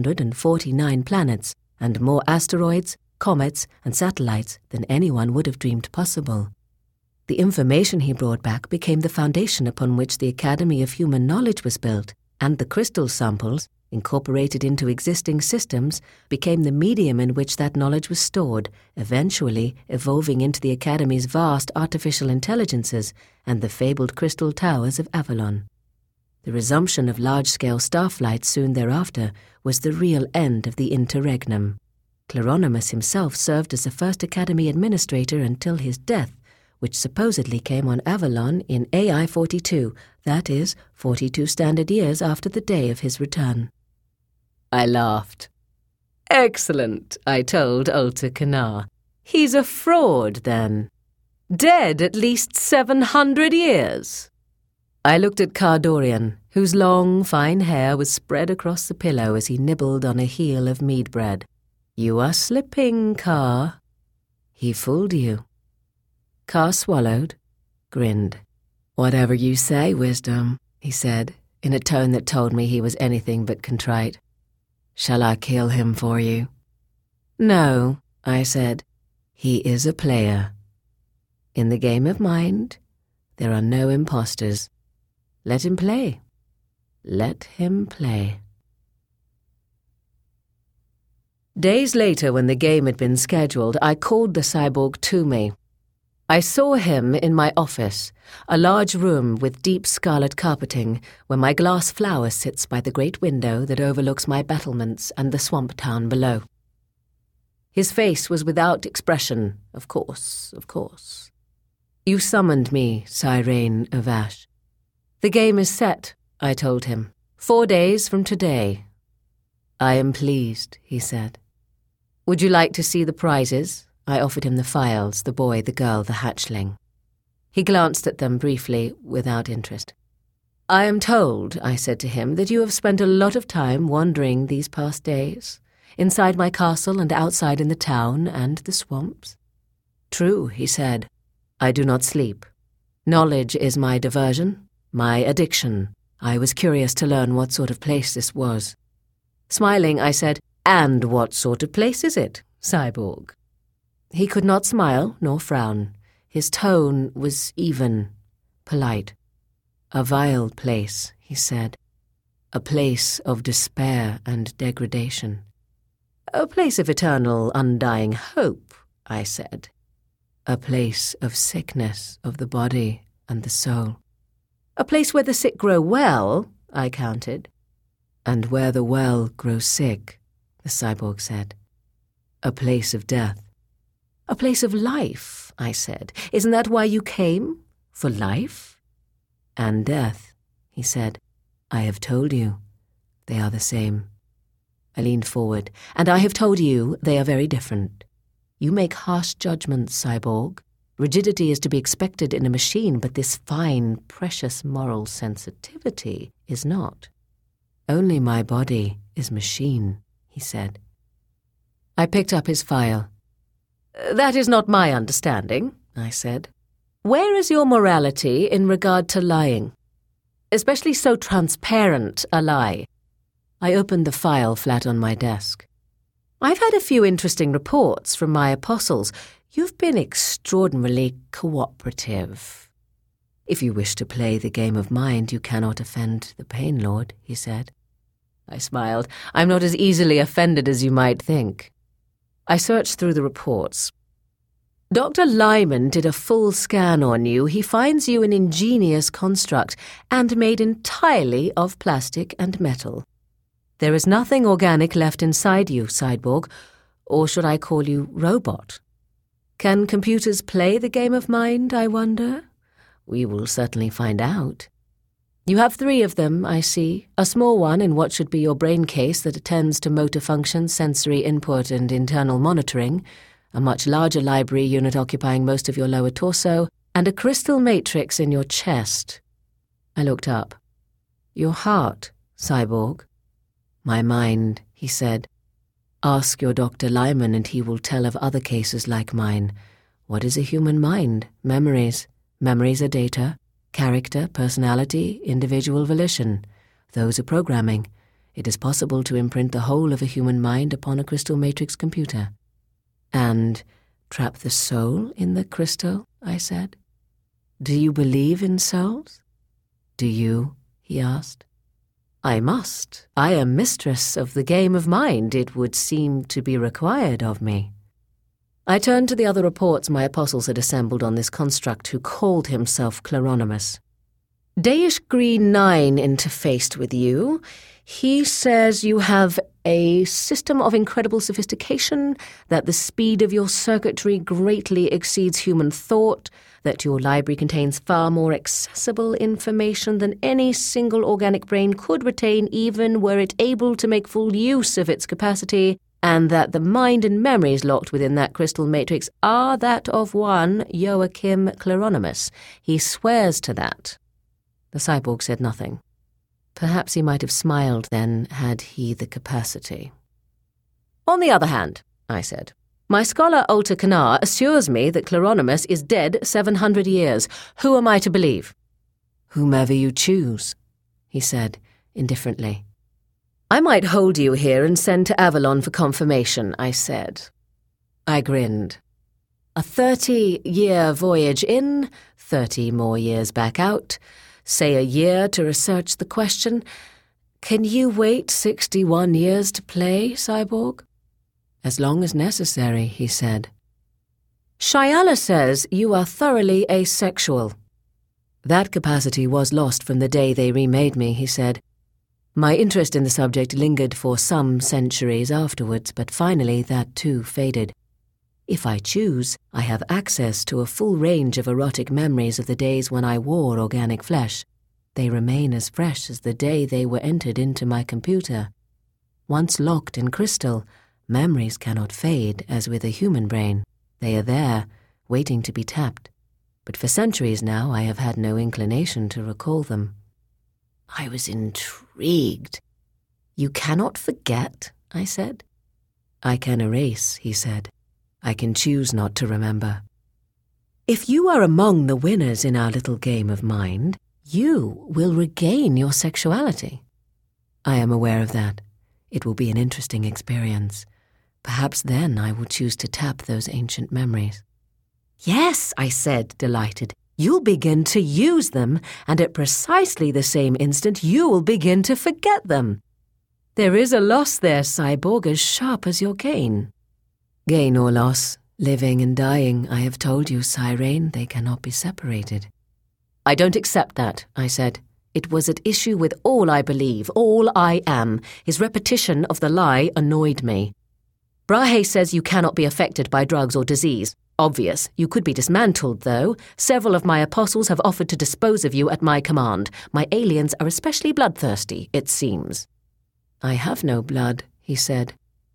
449 planets, and more asteroids, comets, and satellites than anyone would have dreamed possible. The information he brought back became the foundation upon which the Academy of Human Knowledge was built, and the crystal samples, incorporated into existing systems, became the medium in which that knowledge was stored, eventually evolving into the Academy's vast artificial intelligences and the fabled crystal towers of Avalon. The resumption of large-scale starflight soon thereafter was the real end of the interregnum. Cleronimus himself served as the first Academy administrator until his death, which supposedly came on Avalon in AI 42, that is, 42 standard years after the day of his return. I laughed. "Excellent," I told Ulta Kanar. "He's a fraud, then. Dead at least 700 years. I looked at Kar Dorian, whose long, fine hair was spread across the pillow as he nibbled on a heel of mead bread. "You are slipping, Kar." He fooled you. Kar swallowed, grinned. "Whatever you say, Wisdom," he said, in a tone that told me he was anything but contrite. "Shall I kill him for you?" "No," I said. "He is a player. In the game of mind, there are no imposters. Let him play. Let him play." Days later, when the game had been scheduled, I called the cyborg to me. I saw him in my office, a large room with deep scarlet carpeting, where my glass flower sits by the great window that overlooks my battlements and the swamp town below. His face was without expression, of course. "You summoned me, Cyrane of Ash." "The game is set," I told him. 4 days from today." "I am pleased," he said. "Would you like to see the prizes?" I offered him the files, the boy, the girl, the hatchling. He glanced at them briefly, without interest. "I am told," I said to him, "that you have spent a lot of time wandering these past days, inside my castle and outside in the town and the swamps." "True," he said. "I do not sleep. Knowledge is my diversion, my addiction. I was curious to learn what sort of place this was." Smiling, I said, "And what sort of place is it, cyborg?" He could not smile nor frown. His tone was even, polite. "A vile place," he said. "A place of despair and degradation." "A place of eternal, undying hope," I said. "A place of sickness of the body and the soul." "A place where the sick grow well," I countered. "And where the well grows sick," the cyborg said. "A place of death." "A place of life," I said. "Isn't that why you came? For life?" "And death," he said. "I have told you. They are the same." I leaned forward. "And I have told you they are very different. You make harsh judgments, cyborg. Rigidity is to be expected in a machine, but this fine, precious moral sensitivity is not." "Only my body is machine," he said. I picked up his file. "That is not my understanding," I said. "Where is your morality in regard to lying? Especially so transparent a lie." I opened the file flat on my desk. "I've had a few interesting reports from my apostles. You've been extraordinarily cooperative." "If you wish to play the game of mind, you cannot offend the Pain Lord," he said. I smiled. "I'm not as easily offended as you might think." I searched through the reports. "Dr. Lyman did a full scan on you. He finds you an ingenious construct and made entirely of plastic and metal. There is nothing organic left inside you, cyborg, or should I call you robot? Can computers play the game of mind, I wonder? We will certainly find out. You have 3 of them, I see. A small one in what should be your brain case that attends to motor function, sensory input, and internal monitoring, a much larger library unit occupying most of your lower torso, and a crystal matrix in your chest." I looked up. "Your heart, cyborg." "My mind," he said. "Ask your Dr. Lyman and he will tell of other cases like mine. What is a human mind? Memories. Memories are data. Character, personality, individual volition. Those are programming. It is possible to imprint the whole of a human mind upon a crystal matrix computer." "And trap the soul in the crystal?" I said. "Do you believe in souls?" "Do you?" he asked. I must. I am mistress of the game of mind. It would seem to be required of me. I turned to the other reports my apostles had assembled on this construct who called himself Cleronimus. Deish Green 9 interfaced with you. He says you have a system of incredible sophistication, that the speed of your circuitry greatly exceeds human thought, that your library contains far more accessible information than any single organic brain could retain even were it able to make full use of its capacity, and that the mind and memories locked within that crystal matrix are that of one Joachim Cleronimus. He swears to that. The cyborg said nothing. Perhaps he might have smiled then, had he the capacity. On the other hand, I said, my scholar Alta Kanar assures me that Cleronimus is dead 700 years. Who am I to believe? Whomever you choose, he said indifferently. I might hold you here and send to Avalon for confirmation, I said. I grinned. A 30-year voyage in, 30 more years back out, say a year to research the question. Can you wait 61 years to play, cyborg? As long as necessary, he said. Shyala says you are thoroughly asexual. That capacity was lost from the day they remade me, he said. My interest in the subject lingered for some centuries afterwards, but finally that too faded. If I choose, I have access to a full range of erotic memories of the days when I wore organic flesh. They remain as fresh as the day they were entered into my computer. Once locked in crystal, memories cannot fade as with a human brain. They are there, waiting to be tapped. But for centuries now I have had no inclination to recall them. I was intrigued. You cannot forget, I said. I can erase, he said. I can choose not to remember. If you are among the winners in our little game of mind, you will regain your sexuality. I am aware of that. It will be an interesting experience. Perhaps then I will choose to tap those ancient memories. Yes, I said, delighted. You'll begin to use them, and at precisely the same instant you will begin to forget them. There is a loss there, cyborg, as sharp as your gain. Gain or loss, living and dying, I have told you, Cyrane, they cannot be separated. I don't accept that, I said. It was at issue with all I believe, all I am. His repetition of the lie annoyed me. Brahe says you cannot be affected by drugs or disease. Obvious. You could be dismantled, though. Several of my apostles have offered to dispose of you at my command. My aliens are especially bloodthirsty, it seems. I have no blood, he said.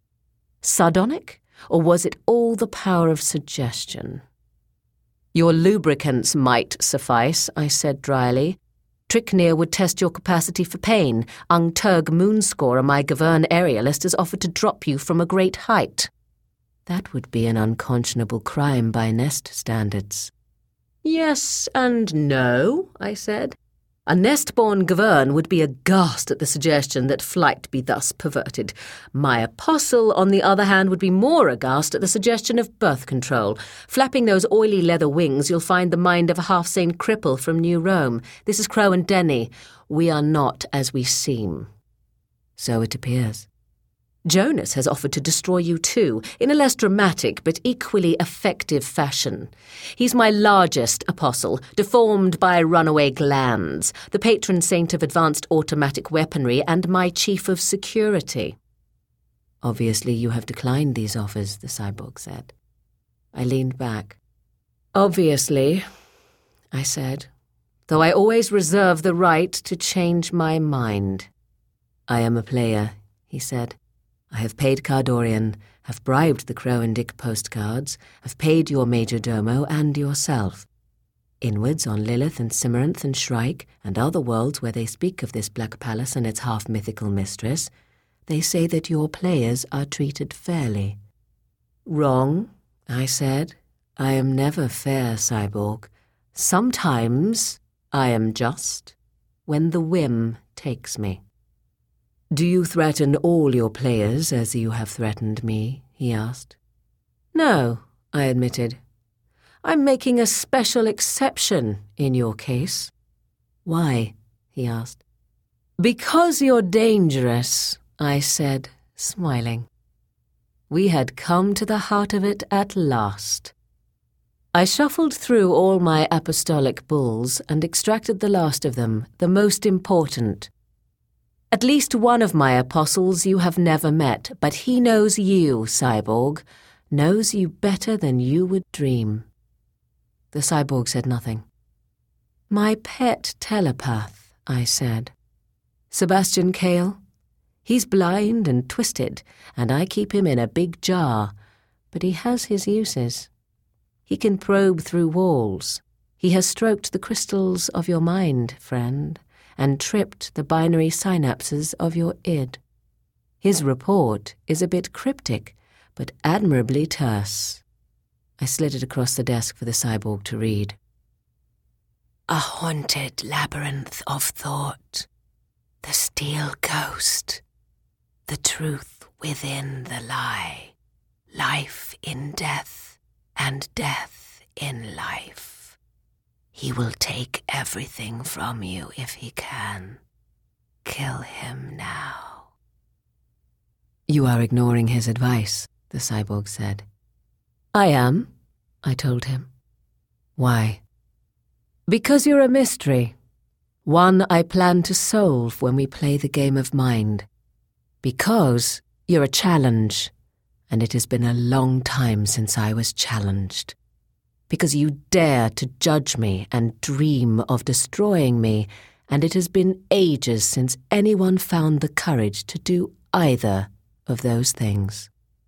Sardonic? Or was it all the power of suggestion? Your lubricants might suffice, I said dryly. Tricknir would test your capacity for pain. Ungturg Moonscorer, my Govern aerialist, has offered to drop you from a great height. That would be an unconscionable crime by Nest standards. Yes and no, I said. A nest-born Govern would be aghast at the suggestion that flight be thus perverted. My apostle, on the other hand, would be more aghast at the suggestion of birth control. Flapping those oily leather wings, you'll find the mind of a half-sane cripple from New Rome. This is Crow and Denny. We are not as we seem. So it appears. Jonas has offered to destroy you too, in a less dramatic but equally effective fashion. He's my largest apostle, deformed by runaway glands, the patron saint of advanced automatic weaponry, and my chief of security. Obviously you have declined these offers, the cyborg said. I leaned back. Obviously, I said, though I always reserve the right to change my mind. I am a player, he said. I have paid Cardorian, have bribed the Crow and Dick postcards, have paid your Major Domo and yourself. Inwards on Lilith and Cimaranth and Shrike and other worlds where they speak of this Black Palace and its half-mythical mistress, they say that your players are treated fairly. Wrong, I said. I am never fair, cyborg. Sometimes I am just, when the whim takes me. Do you threaten all your players as you have threatened me? He asked. No, I admitted. I'm making a special exception in your case. Why? He asked. "Because you're dangerous," I said, smiling. We had come to the heart of it at last. I shuffled through all my apostolic bulls and extracted the last of them, the most important. "At least one of my apostles you have never met, but he knows you, cyborg, knows you better than you would dream." The cyborg said nothing. "My pet telepath," I said. "Sebastian Cale. He's blind and twisted, and I keep him in a big jar, but he has his uses. He can probe through walls. He has stroked the crystals of your mind, friend, and tripped the binary synapses of your id. His report is a bit cryptic, but admirably terse." I slid it across the desk for the cyborg to read. "A haunted labyrinth of thought, the steel ghost, the truth within the lie, life in death, and death in life. He will take everything from you if he can. Kill him now." "You are ignoring his advice," the cyborg said. "I am," I told him. "Why?" "Because you're a mystery. One I plan to solve when we play the game of mind. Because you're a challenge, and it has been a long time since I was challenged. Because you dare to judge me and dream of destroying me, and it has been ages since anyone found the courage to do either of those things."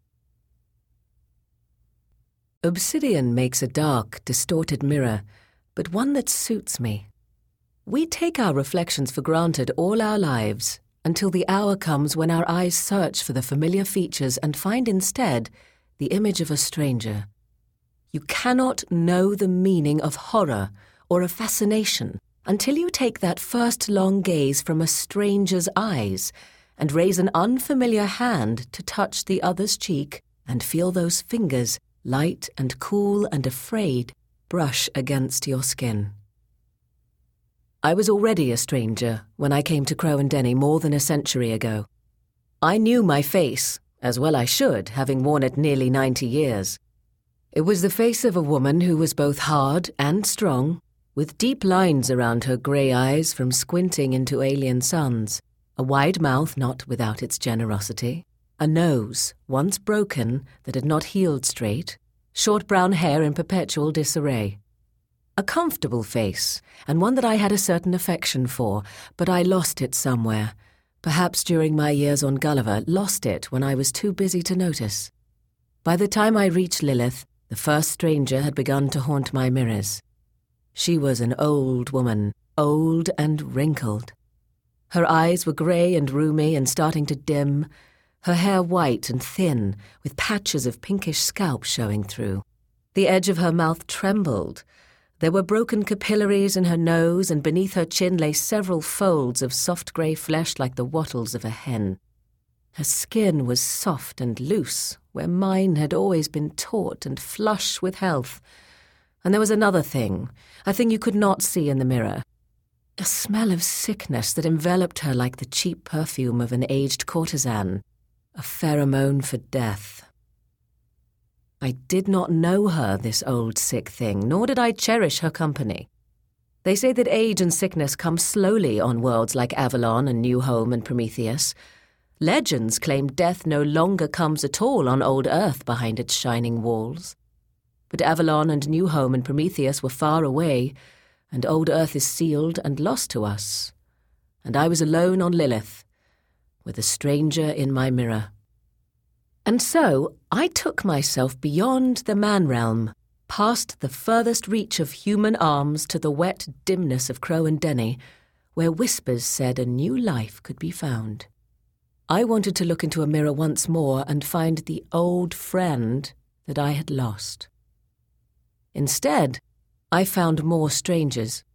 Obsidian makes a dark, distorted mirror, but one that suits me. We take our reflections for granted all our lives, until the hour comes when our eyes search for the familiar features and find instead the image of a stranger. You cannot know the meaning of horror or of fascination until you take that first long gaze from a stranger's eyes and raise an unfamiliar hand to touch the other's cheek and feel those fingers, light and cool and afraid, brush against your skin. I was already a stranger when I came to Crow and Denny more than a century ago. I knew my face, as well I should, having worn it nearly 90 years. It was the face of a woman who was both hard and strong, with deep lines around her grey eyes from squinting into alien suns, a wide mouth not without its generosity, a nose, once broken, that had not healed straight, short brown hair in perpetual disarray. A comfortable face, and one that I had a certain affection for, but I lost it somewhere. Perhaps during my years on Gulliver, lost it when I was too busy to notice. By the time I reached Lilith, the first stranger had begun to haunt my mirrors. She was an old woman, old and wrinkled. Her eyes were grey and rheumy and starting to dim, her hair white and thin, with patches of pinkish scalp showing through. The edge of her mouth trembled. There were broken capillaries in her nose, and beneath her chin lay several folds of soft grey flesh like the wattles of a hen. Her skin was soft and loose, where mine had always been taut and flush with health. And there was another thing, a thing you could not see in the mirror. A smell of sickness that enveloped her like the cheap perfume of an aged courtesan, a pheromone for death. I did not know her, this old sick thing, nor did I cherish her company. They say that age and sickness come slowly on worlds like Avalon and New Home and Prometheus. Legends claim death no longer comes at all on old Earth behind its shining walls. But Avalon and New Home and Prometheus were far away, and old Earth is sealed and lost to us. And I was alone on Lilith, with a stranger in my mirror. And so I took myself beyond the man realm, past the furthest reach of human arms to the wet dimness of Crow and Denny, where whispers said a new life could be found. I wanted to look into a mirror once more and find the old friend that I had lost. Instead, I found more strangers.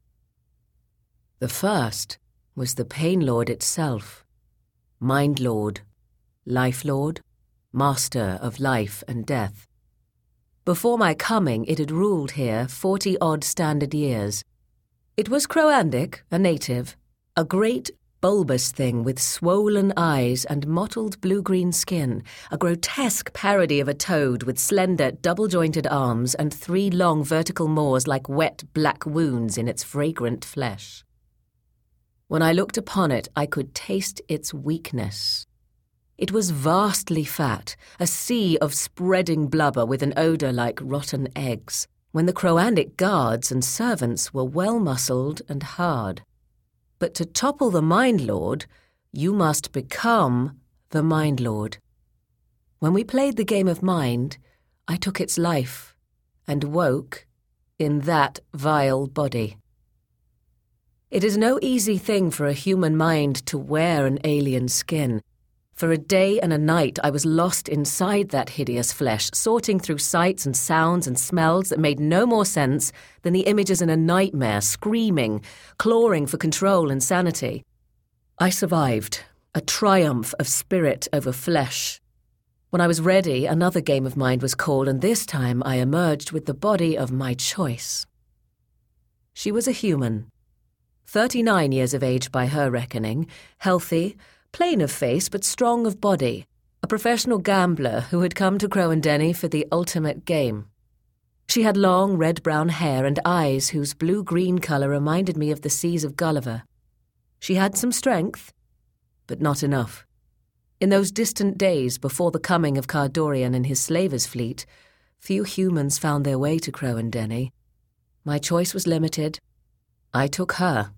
The first was the Pain Lord itself, Mind Lord, Life Lord, Master of life and death. Before my coming, it had ruled here 40-odd standard years. It was Crowandic, a native, a great, bulbous thing with swollen eyes and mottled blue-green skin, a grotesque parody of a toad with slender, double-jointed arms and 3 long vertical maws like wet black wounds in its fragrant flesh. When I looked upon it, I could taste its weakness. It was vastly fat, a sea of spreading blubber with an odour like rotten eggs, when the Croandic guards and servants were well-muscled and hard. But to topple the Mind Lord, you must become the Mind Lord. When we played the game of mind, I took its life and woke in that vile body. It is no easy thing for a human mind to wear an alien skin. For a day and a night I was lost inside that hideous flesh, sorting through sights and sounds and smells that made no more sense than the images in a nightmare, screaming, clawing for control and sanity. I survived, a triumph of spirit over flesh. When I was ready, another game of mind was called, and this time I emerged with the body of my choice. She was a human, 39 years of age by her reckoning, healthy, plain of face but strong of body, a professional gambler who had come to Croandeni for the ultimate game. She had long red-brown hair and eyes whose blue-green colour reminded me of the seas of Gulliver. She had some strength, but not enough. In those distant days before the coming of Cardorian and his slavers' fleet, few humans found their way to Croandeni. My choice was limited. I took her.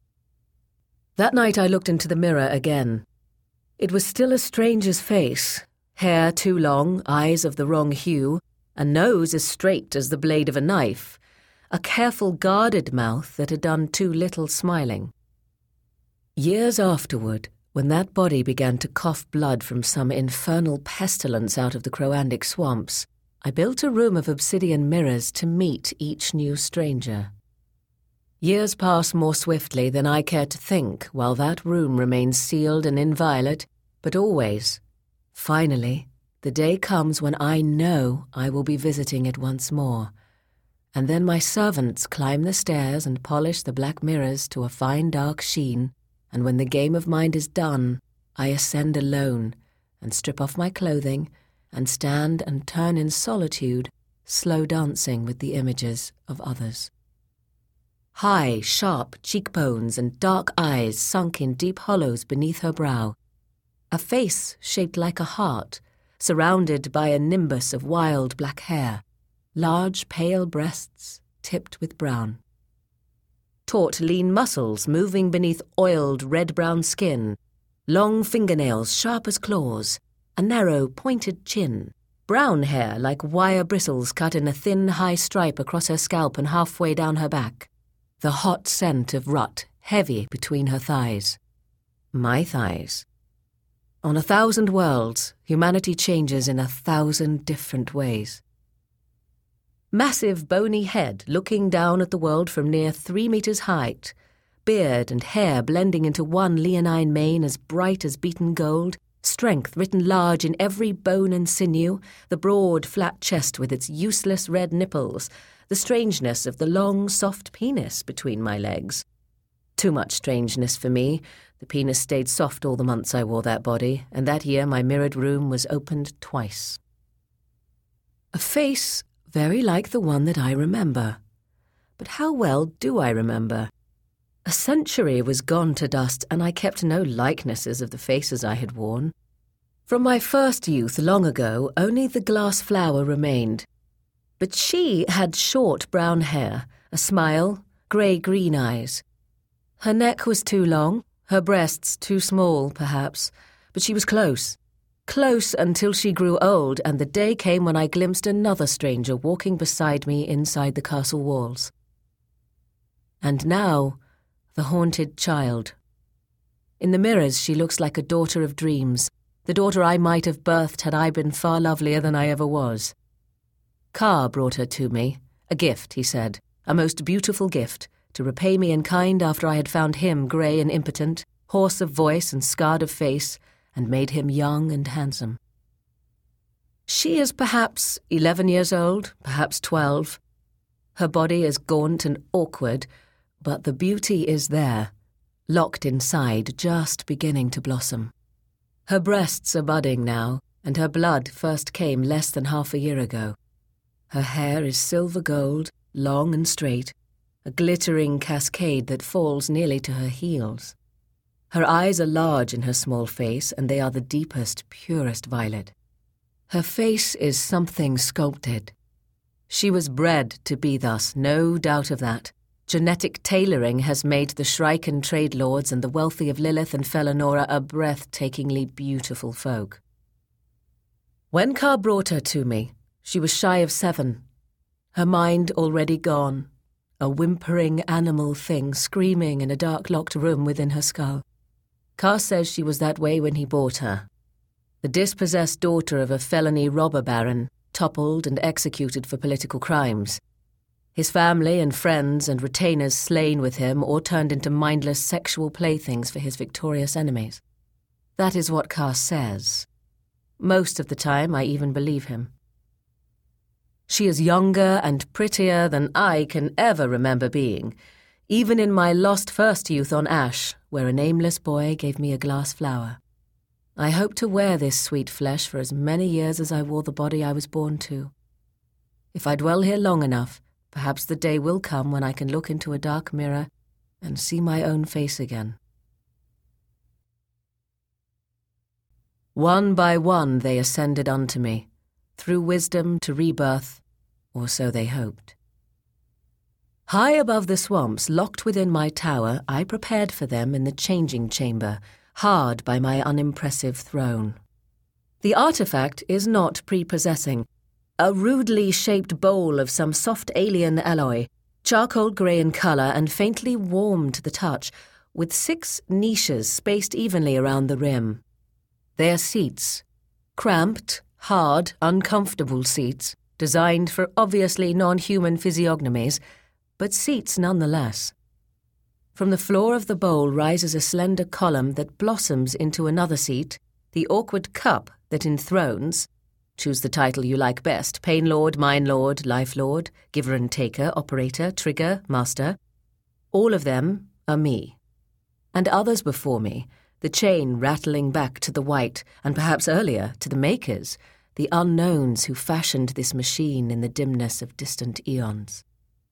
That night I looked into the mirror again. It was still a stranger's face, hair too long, eyes of the wrong hue, a nose as straight as the blade of a knife, a careful, guarded mouth that had done too little smiling. Years afterward, when that body began to cough blood from some infernal pestilence out of the Croandic swamps, I built a room of obsidian mirrors to meet each new stranger. Years pass more swiftly than I care to think while that room remains sealed and inviolate, but always, finally, the day comes when I know I will be visiting it once more, and then my servants climb the stairs and polish the black mirrors to a fine dark sheen, and when the game of mind is done, I ascend alone and strip off my clothing and stand and turn in solitude, slow dancing with the images of others. High, sharp cheekbones and dark eyes sunk in deep hollows beneath her brow. A face shaped like a heart, surrounded by a nimbus of wild black hair. Large, pale breasts tipped with brown. Taut, lean muscles moving beneath oiled, red-brown skin. Long fingernails sharp as claws. A narrow, pointed chin. Brown hair like wire bristles cut in a thin, high stripe across her scalp and halfway down her back. The hot scent of rut heavy between her thighs. My thighs. On 1,000 worlds, humanity changes in 1,000 different ways. Massive bony head looking down at the world from near 3 meters height, beard and hair blending into one leonine mane as bright as beaten gold, strength written large in every bone and sinew, the broad, flat chest with its useless red nipples, the strangeness of the long, soft penis between my legs. Too much strangeness for me. The penis stayed soft all the months I wore that body, and that year my mirrored room was opened twice. A face very like the one that I remember. But how well do I remember? A century was gone to dust, and I kept no likenesses of the faces I had worn. From my first youth long ago, only the glass flower remained. But she had short brown hair, a smile, grey-green eyes. Her neck was too long, her breasts too small, perhaps, but she was close. Close until she grew old, and the day came when I glimpsed another stranger walking beside me inside the castle walls. And now, the haunted child. In the mirrors she looks like a daughter of dreams, the daughter I might have birthed had I been far lovelier than I ever was. Carr brought her to me, a gift, he said, a most beautiful gift, to repay me in kind after I had found him grey and impotent, hoarse of voice and scarred of face, and made him young and handsome. She is perhaps 11 years old, perhaps 12. Her body is gaunt and awkward, but the beauty is there, locked inside, just beginning to blossom. Her breasts are budding now, and her blood first came less than half a year ago. Her hair is silver gold, long and straight, a glittering cascade that falls nearly to her heels. Her eyes are large in her small face, and they are the deepest, purest violet. Her face is something sculpted. She was bred to be thus, no doubt of that. Genetic tailoring has made the Shriken trade lords and the wealthy of Lilith and Felinora a breathtakingly beautiful folk. When Ka brought her to me, she was shy of 7, her mind already gone, a whimpering animal thing screaming in a dark locked room within her skull. Ka says she was that way when he bought her. The dispossessed daughter of a felony robber baron, toppled and executed for political crimes. His family and friends and retainers slain with him or turned into mindless sexual playthings for his victorious enemies. That is what Ka says. Most of the time I even believe him. She is younger and prettier than I can ever remember being, even in my lost first youth on Ash, where a nameless boy gave me a glass flower. I hope to wear this sweet flesh for as many years as I wore the body I was born to. If I dwell here long enough, perhaps the day will come when I can look into a dark mirror and see my own face again. One by one they ascended unto me, through wisdom to rebirth, or so they hoped. High above the swamps, locked within my tower, I prepared for them in the changing chamber, hard by my unimpressive throne. The artifact is not prepossessing, a rudely shaped bowl of some soft alien alloy, charcoal grey in colour and faintly warm to the touch, with 6 niches spaced evenly around the rim. They are seats, cramped, hard, uncomfortable seats, designed for obviously non-human physiognomies, but seats nonetheless. From the floor of the bowl rises a slender column that blossoms into another seat, the awkward cup that enthrones, choose the title you like best, Pain Lord, Mind Lord, Life Lord, Giver and Taker, Operator, Trigger, Master. All of them are me. And others before me, the chain rattling back to the white, and perhaps earlier to the makers, the unknowns who fashioned this machine in the dimness of distant eons.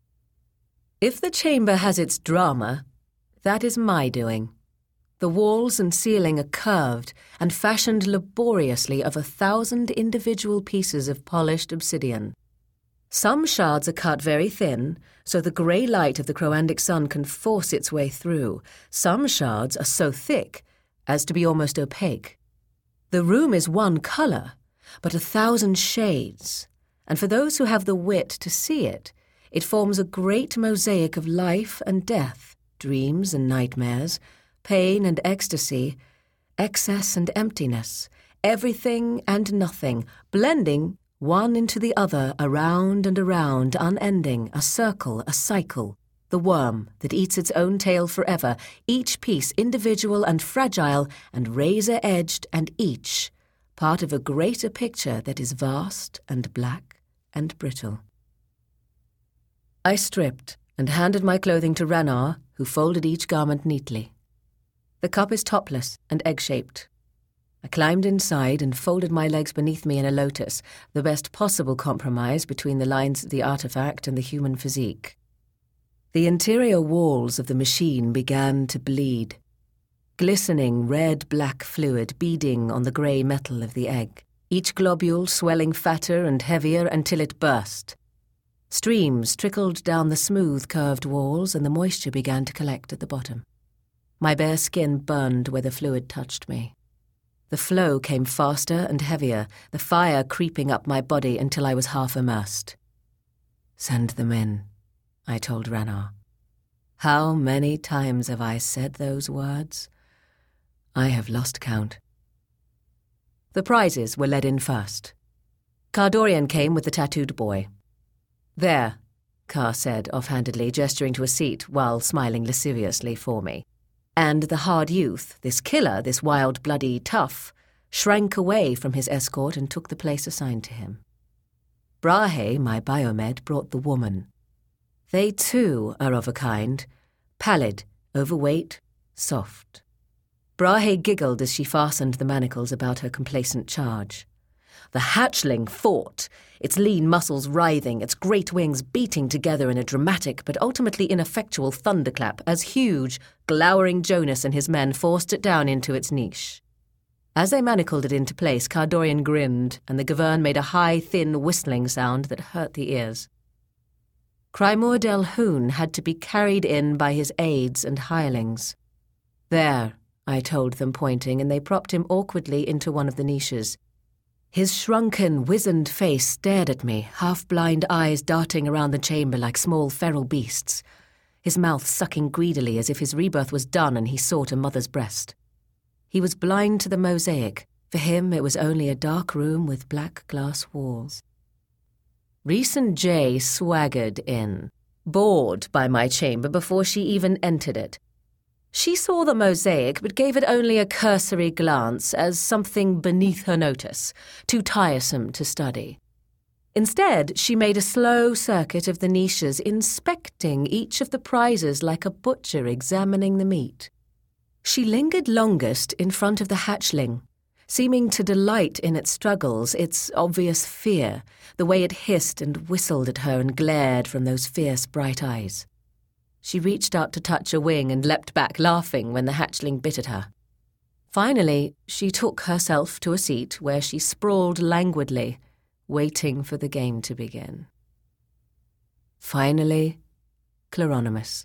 If the chamber has its drama, that is my doing. The walls and ceiling are curved and fashioned laboriously of 1,000 individual pieces of polished obsidian. Some shards are cut very thin, so the grey light of the Croandic sun can force its way through. Some shards are so thick as to be almost opaque. The room is one colour, but 1,000 shades, and for those who have the wit to see it, it forms a great mosaic of life and death, dreams and nightmares, pain and ecstasy, excess and emptiness, everything and nothing, blending one into the other, around and around, unending, a circle, a cycle, the worm that eats its own tail forever, each piece individual and fragile and razor-edged, and each part of a greater picture that is vast and black and brittle. I stripped and handed my clothing to Ranar, who folded each garment neatly. The cup is topless and egg-shaped. I climbed inside and folded my legs beneath me in a lotus, the best possible compromise between the lines of the artifact and the human physique. The interior walls of the machine began to bleed, glistening red-black fluid beading on the grey metal of the egg, each globule swelling fatter and heavier until it burst. Streams trickled down the smooth, curved walls, and the moisture began to collect at the bottom. My bare skin burned where the fluid touched me. The flow came faster and heavier, the fire creeping up my body until I was half immersed. "Send them in," I told Ranar. How many times have I said those words? I have lost count. The prizes were led in first. Kardorian came with the tattooed boy. "There," Ka said offhandedly, gesturing to a seat while smiling lasciviously for me. And the hard youth, this killer, this wild, bloody tough, shrank away from his escort and took the place assigned to him. Brahe, my biomed, brought the woman. They too are of a kind, pallid, overweight, soft. Brahe giggled as she fastened the manacles about her complacent charge. The hatchling fought, its lean muscles writhing, its great wings beating together in a dramatic but ultimately ineffectual thunderclap as huge, glowering Jonas and his men forced it down into its niche. As they manacled it into place, Kardorian grinned, and the Gavern made a high, thin whistling sound that hurt the ears. Crymor del Hoon had to be carried in by his aides and hirelings. "There," I told them, pointing, and they propped him awkwardly into one of the niches. His shrunken, wizened face stared at me, half-blind eyes darting around the chamber like small feral beasts, his mouth sucking greedily as if his rebirth was done and he sought a mother's breast. He was blind to the mosaic. For him, it was only a dark room with black glass walls. Rhys and Jay swaggered in, bored by my chamber before she even entered it. She saw the mosaic, but gave it only a cursory glance as something beneath her notice, too tiresome to study. Instead, she made a slow circuit of the niches, inspecting each of the prizes like a butcher examining the meat. She lingered longest in front of the hatchling, seeming to delight in its struggles, its obvious fear, the way it hissed and whistled at her and glared from those fierce bright eyes. She reached out to touch a wing and leapt back laughing when the hatchling bit at her. Finally, she took herself to a seat where she sprawled languidly, waiting for the game to begin. Finally, Cleronimus.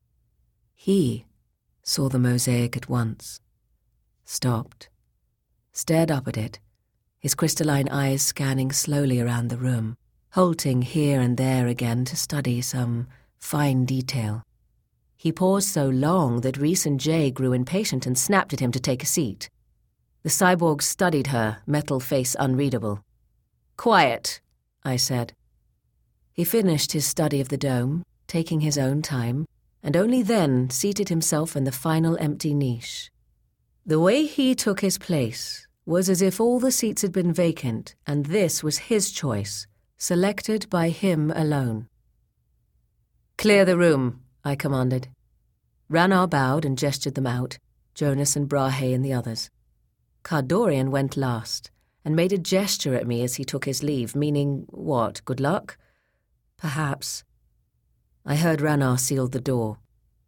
He saw the mosaic at once, stopped, stared up at it, his crystalline eyes scanning slowly around the room, halting here and there again to study some fine detail. He paused so long that Rhys and Jay grew impatient and snapped at him to take a seat. The cyborg studied her, metal face unreadable. "Quiet," I said. He finished his study of the dome, taking his own time, and only then seated himself in the final empty niche. The way he took his place was as if all the seats had been vacant, and this was his choice, selected by him alone. "Clear the room," I commanded. Ranar bowed and gestured them out, Jonas and Brahe and the others. Kardorian went last, and made a gesture at me as he took his leave, meaning, what, good luck? Perhaps. I heard Ranar seal the door.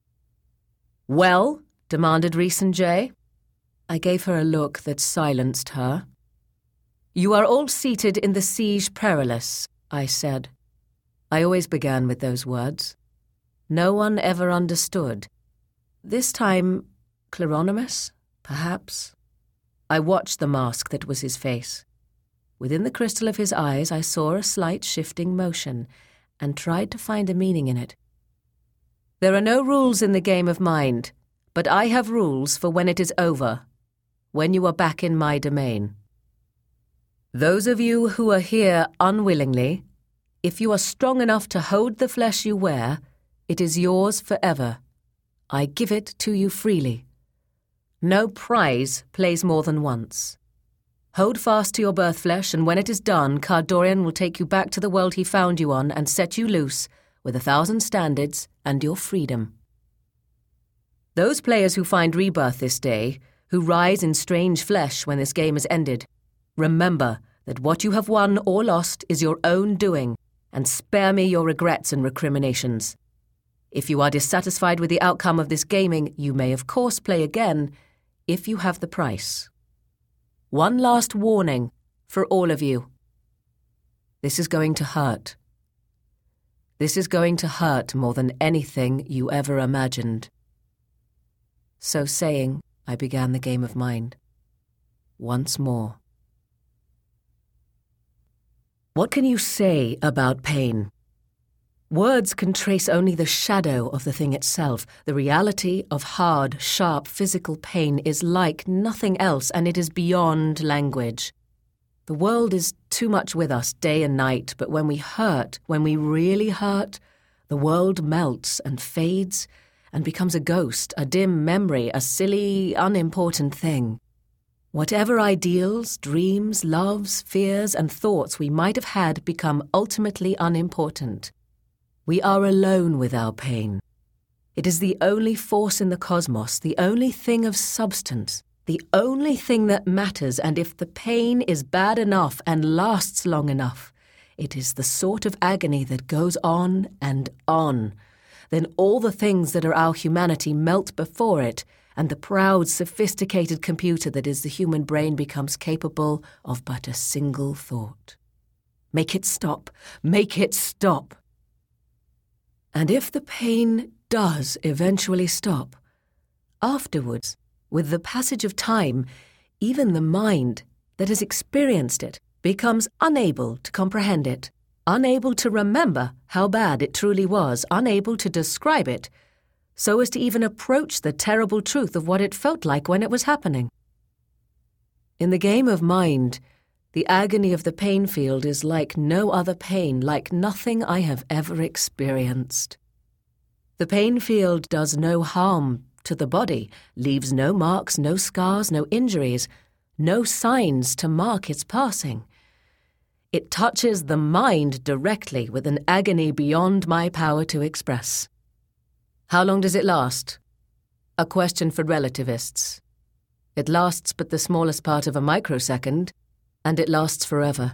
"Well?" demanded Rhys and Jay. I gave her a look that silenced her. "You are all seated in the Siege Perilous," I said. I always began with those words. No one ever understood. This time, Cleronimus, perhaps? I watched the mask that was his face. Within the crystal of his eyes, I saw a slight shifting motion, and tried to find a meaning in it. "There are no rules in the game of mind, but I have rules for when it is over, when you are back in my domain. Those of you who are here unwillingly, if you are strong enough to hold the flesh you wear, it is yours forever. I give it to you freely. No prize plays more than once. Hold fast to your birth flesh, and when it is done, Kardorian will take you back to the world he found you on and set you loose with 1,000 standards and your freedom. Those players who find rebirth this day, who rise in strange flesh when this game is ended, remember that what you have won or lost is your own doing, and spare me your regrets and recriminations. If you are dissatisfied with the outcome of this gaming, you may of course play again, if you have the price. One last warning for all of you. This is going to hurt. This is going to hurt more than anything you ever imagined." So saying, I began the game of mind. Once more. What can you say about pain? Words can trace only the shadow of the thing itself. The reality of hard, sharp physical pain is like nothing else, and it is beyond language. The world is too much with us day and night, but when we hurt, when we really hurt, the world melts and fades and becomes a ghost, a dim memory, a silly, unimportant thing. Whatever ideals, dreams, loves, fears, and thoughts we might have had become ultimately unimportant. We are alone with our pain. It is the only force in the cosmos, the only thing of substance, the only thing that matters, and if the pain is bad enough and lasts long enough, it is the sort of agony that goes on and on. Then all the things that are our humanity melt before it, and the proud, sophisticated computer that is the human brain becomes capable of but a single thought. Make it stop. Make it stop. And if the pain does eventually stop, afterwards, with the passage of time, even the mind that has experienced it becomes unable to comprehend it, unable to remember how bad it truly was, unable to describe it, so as to even approach the terrible truth of what it felt like when it was happening. In the game of mind, the agony of the pain field is like no other pain, like nothing I have ever experienced. The pain field does no harm to the body, leaves no marks, no scars, no injuries, no signs to mark its passing. It touches the mind directly with an agony beyond my power to express. How long does it last? A question for relativists. It lasts but the smallest part of a microsecond, and it lasts forever.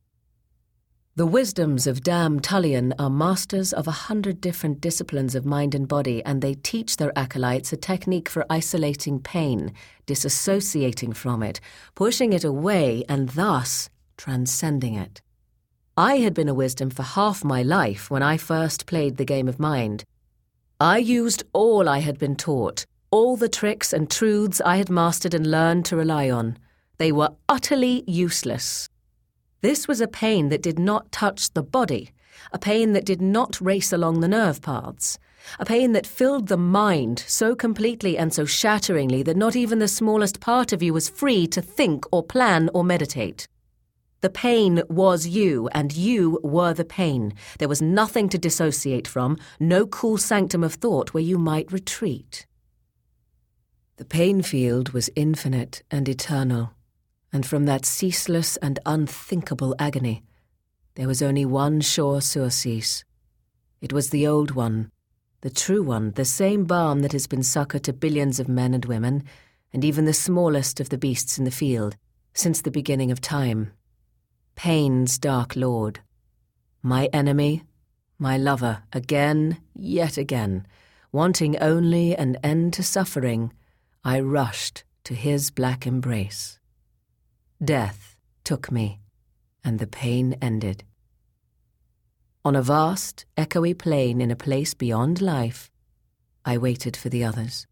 The wisdoms of Dame Tullian are masters of 100 different disciplines of mind and body, and they teach their acolytes a technique for isolating pain, disassociating from it, pushing it away, and thus transcending it. I had been a wisdom for half my life when I first played the game of mind. I used all I had been taught, all the tricks and truths I had mastered and learned to rely on. They were utterly useless. This was a pain that did not touch the body, a pain that did not race along the nerve paths, a pain that filled the mind so completely and so shatteringly that not even the smallest part of you was free to think or plan or meditate. The pain was you, and you were the pain. There was nothing to dissociate from, no cool sanctum of thought where you might retreat. The pain field was infinite and eternal, and from that ceaseless and unthinkable agony, there was only one sure surcease. It was the old one, the true one, the same balm that has been succor to billions of men and women, and even the smallest of the beasts in the field, since the beginning of time. Pain's dark lord. My enemy, my lover, again, yet again, wanting only an end to suffering, I rushed to his black embrace. Death took me, and the pain ended. On a vast, echoey plain in a place beyond life, I waited for the others.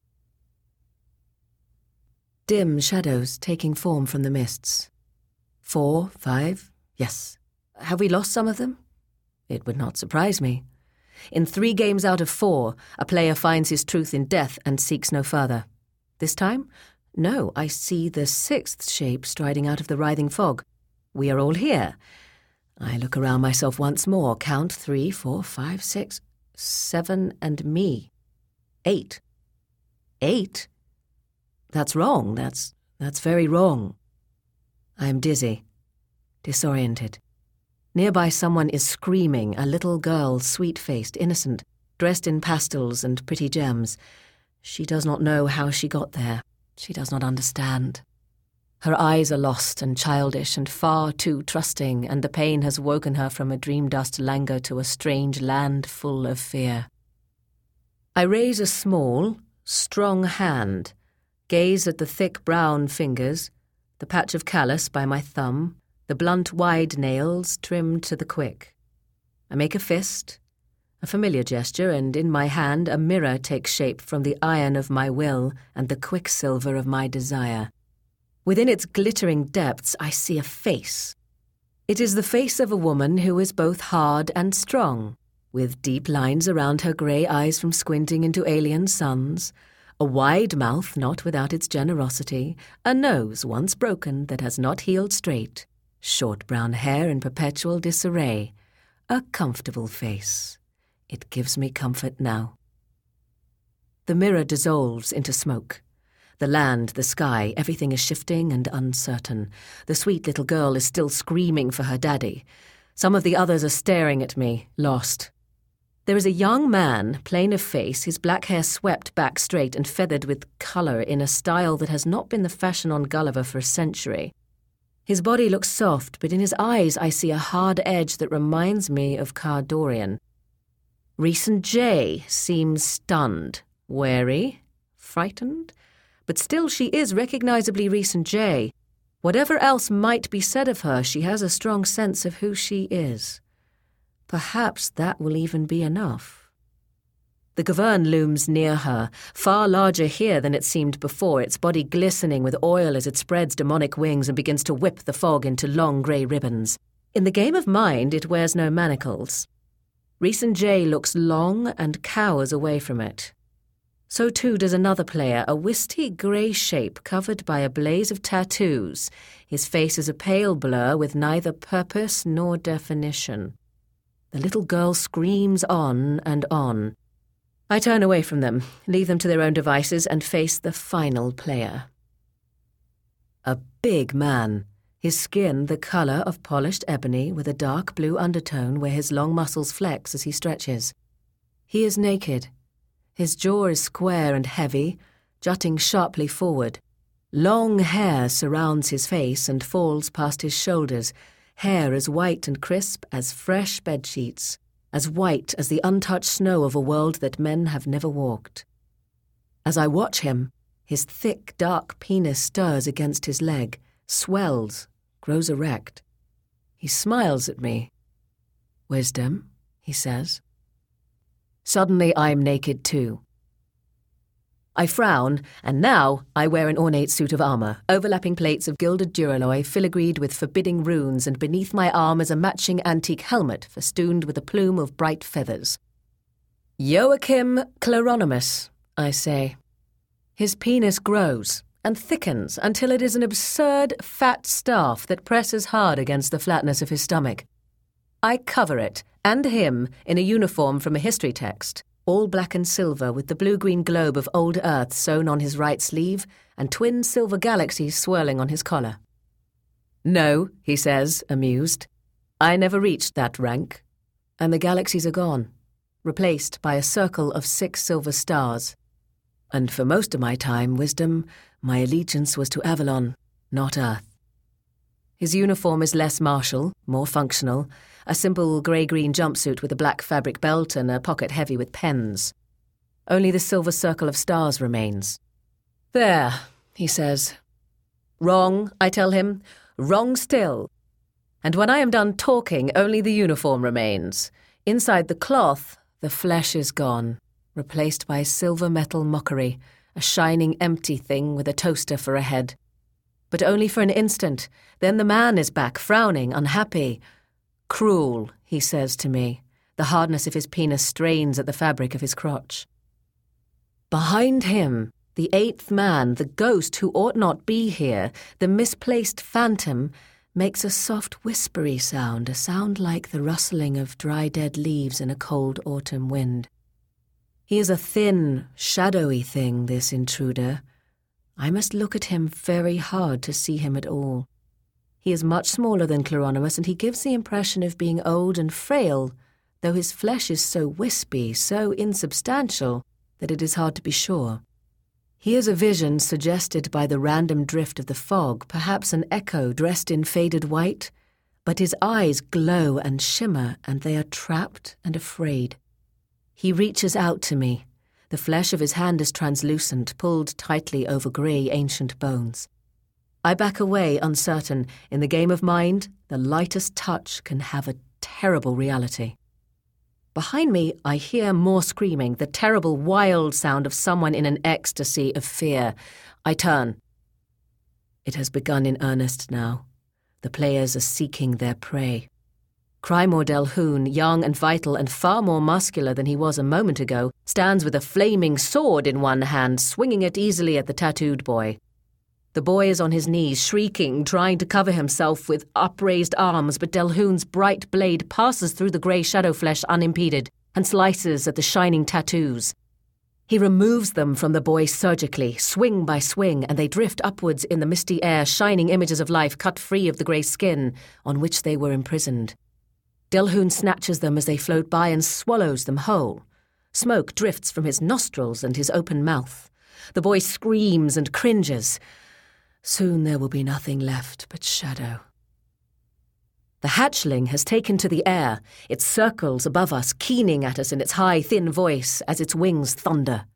Dim shadows taking form from the mists. 4, 5, yes. Have we lost some of them? It would not surprise me. In 3 games out of 4, a player finds his truth in death and seeks no further. This time? No, I see the 6th shape striding out of the writhing fog. We are all here. I look around myself once more, count 3, 4, 5, 6, 7, and me. 8. 8? That's wrong. That's very wrong. I am dizzy, disoriented. Nearby someone is screaming, a little girl, sweet-faced, innocent, dressed in pastels and pretty gems. She does not know how she got there. She does not understand. Her eyes are lost and childish and far too trusting, and the pain has woken her from a dream-dust languor to a strange land full of fear. I raise a small, strong hand, gaze at the thick brown fingers, the patch of callus by my thumb, the blunt wide nails trimmed to the quick. I make a fist, a familiar gesture, and in my hand a mirror takes shape from the iron of my will and the quicksilver of my desire. Within its glittering depths I see a face. It is the face of a woman who is both hard and strong, with deep lines around her grey eyes from squinting into alien suns, a wide mouth not without its generosity, a nose once broken that has not healed straight, short brown hair in perpetual disarray, a comfortable face. It gives me comfort now. The mirror dissolves into smoke. The land, the sky, everything is shifting and uncertain. The sweet little girl is still screaming for her daddy. Some of the others are staring at me, lost. There is a young man, plain of face, his black hair swept back straight and feathered with colour in a style that has not been the fashion on Gulliver for a century. His body looks soft, but in his eyes I see a hard edge that reminds me of Car Dorian. Rhys J seems stunned, wary, frightened, but still she is recognisably Rhys J. Whatever else might be said of her, she has a strong sense of who she is. Perhaps that will even be enough. The Govern looms near her, far larger here than it seemed before, its body glistening with oil as it spreads demonic wings and begins to whip the fog into long grey ribbons. In the game of mind, it wears no manacles. Rhys J looks long and cowers away from it. So too does another player, a wisty grey shape covered by a blaze of tattoos. His face is a pale blur with neither purpose nor definition. The little girl screams on and on. I turn away from them, leave them to their own devices, and face the final player. A big man, his skin the colour of polished ebony with a dark blue undertone where his long muscles flex as he stretches. He is naked. His jaw is square and heavy, jutting sharply forward. Long hair surrounds his face and falls past his shoulders, hair as white and crisp as fresh bedsheets, as white as the untouched snow of a world that men have never walked. As I watch him, his thick, dark penis stirs against his leg, swells, grows erect. He smiles at me. "Wisdom," he says. Suddenly I'm naked too. I frown, and now I wear an ornate suit of armour, overlapping plates of gilded duralloy filigreed with forbidding runes, and beneath my arm is a matching antique helmet festooned with a plume of bright feathers. "Joachim Claronimus," I say. His penis grows and thickens until it is an absurd fat staff that presses hard against the flatness of his stomach. I cover it, and him, in a uniform from a history text, all black and silver with the blue-green globe of old Earth sewn on his right sleeve and twin silver galaxies swirling on his collar. "No," he says, amused. "I never reached that rank." And the galaxies are gone, replaced by a circle of 6 silver stars. And for most of my time, Wisdom, my allegiance was to Avalon, not Earth. His uniform is less martial, more functional, a simple grey-green jumpsuit with a black fabric belt and a pocket heavy with pens. Only the silver circle of stars remains. "There," he says. "Wrong," I tell him. "Wrong still. And when I am done talking, only the uniform remains. Inside the cloth, the flesh is gone, replaced by silver metal mockery, a shining empty thing with a toaster for a head. But only for an instant. Then the man is back, frowning, unhappy. Cruel, he says to me. The hardness of his penis strains at the fabric of his crotch. Behind him, the 8th man, the ghost who ought not be here, the misplaced phantom, makes a soft whispery sound, a sound like the rustling of dry dead leaves in a cold autumn wind. He is a thin, shadowy thing, this intruder. I must look at him very hard to see him at all. He is much smaller than Claronimus, and he gives the impression of being old and frail, though his flesh is so wispy, so insubstantial, that it is hard to be sure. He is a vision suggested by the random drift of the fog, perhaps an echo dressed in faded white, but his eyes glow and shimmer, and they are trapped and afraid. He reaches out to me. The flesh of his hand is translucent, pulled tightly over grey ancient bones. I back away, uncertain. In the game of mind, the lightest touch can have a terrible reality. Behind me, I hear more screaming, the terrible, wild sound of someone in an ecstasy of fear. I turn. It has begun in earnest now. The players are seeking their prey. Crymor Delhoun, young and vital and far more muscular than he was a moment ago, stands with a flaming sword in one hand, swinging it easily at the tattooed boy. The boy is on his knees, shrieking, trying to cover himself with upraised arms, but Delhoun's bright blade passes through the grey shadow flesh unimpeded and slices at the shining tattoos. He removes them from the boy surgically, swing by swing, and they drift upwards in the misty air, shining images of life cut free of the grey skin on which they were imprisoned. Delhoun snatches them as they float by and swallows them whole. Smoke drifts from his nostrils and his open mouth. The boy screams and cringes. Soon there will be nothing left but shadow. The hatchling has taken to the air. It circles above us, keening at us in its high, thin voice as its wings thunder.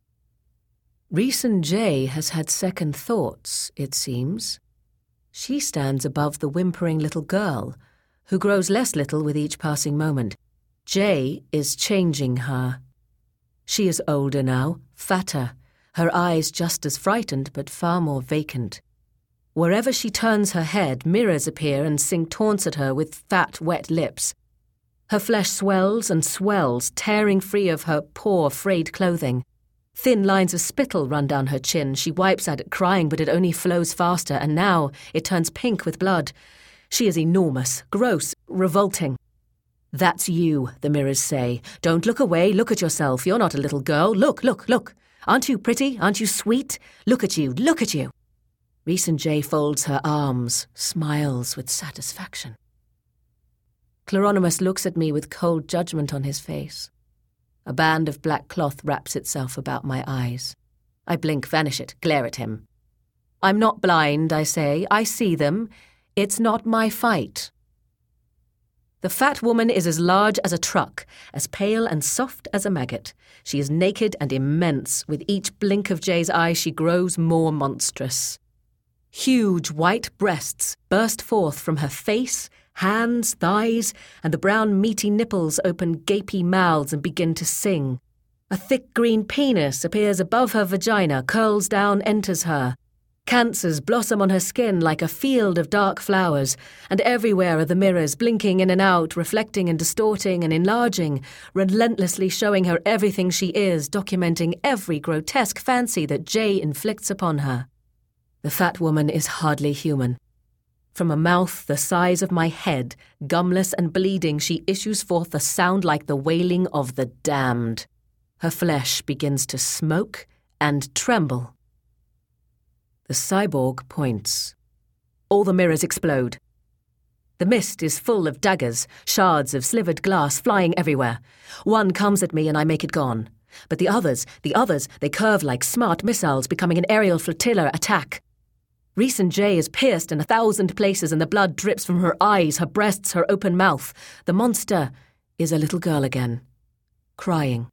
Rhys J has had second thoughts, it seems. She stands above the whimpering little girl, who grows less little with each passing moment. J is changing her. She is older now, fatter, her eyes just as frightened but far more vacant. Wherever she turns her head, mirrors appear and sing taunts at her with fat, wet lips. Her flesh swells and swells, tearing free of her poor, frayed clothing. Thin lines of spittle run down her chin. She wipes at it, crying, but it only flows faster, and now it turns pink with blood. She is enormous, gross, revolting. "That's you," the mirrors say. "Don't look away, look at yourself. You're not a little girl. Look, look, look. Aren't you pretty? Aren't you sweet? Look at you, look at you." Rhys J folds her arms, smiles with satisfaction. Chloronymus looks at me with cold judgment on his face. A band of black cloth wraps itself about my eyes. I blink, vanish it, glare at him. "I'm not blind," I say. "I see them. It's not my fight." The fat woman is as large as a truck, as pale and soft as a maggot. She is naked and immense. With each blink of Jay's eye, she grows more monstrous. Huge white breasts burst forth from her face, hands, thighs, and the brown meaty nipples open gapy mouths and begin to sing. A thick green penis appears above her vagina, curls down, enters her. Cancers blossom on her skin like a field of dark flowers, and everywhere are the mirrors, blinking in and out, reflecting and distorting and enlarging, relentlessly showing her everything she is, documenting every grotesque fancy that Jay inflicts upon her. The fat woman is hardly human. From a mouth the size of my head, gumless and bleeding, she issues forth a sound like the wailing of the damned. Her flesh begins to smoke and tremble. The cyborg points. All the mirrors explode. The mist is full of daggers, shards of slivered glass flying everywhere. One comes at me and I make it gone. But the others, they curve like smart missiles, becoming an aerial flotilla attack. Rhys J is pierced in 1,000 places and the blood drips from her eyes, her breasts, her open mouth. The monster is a little girl again, crying.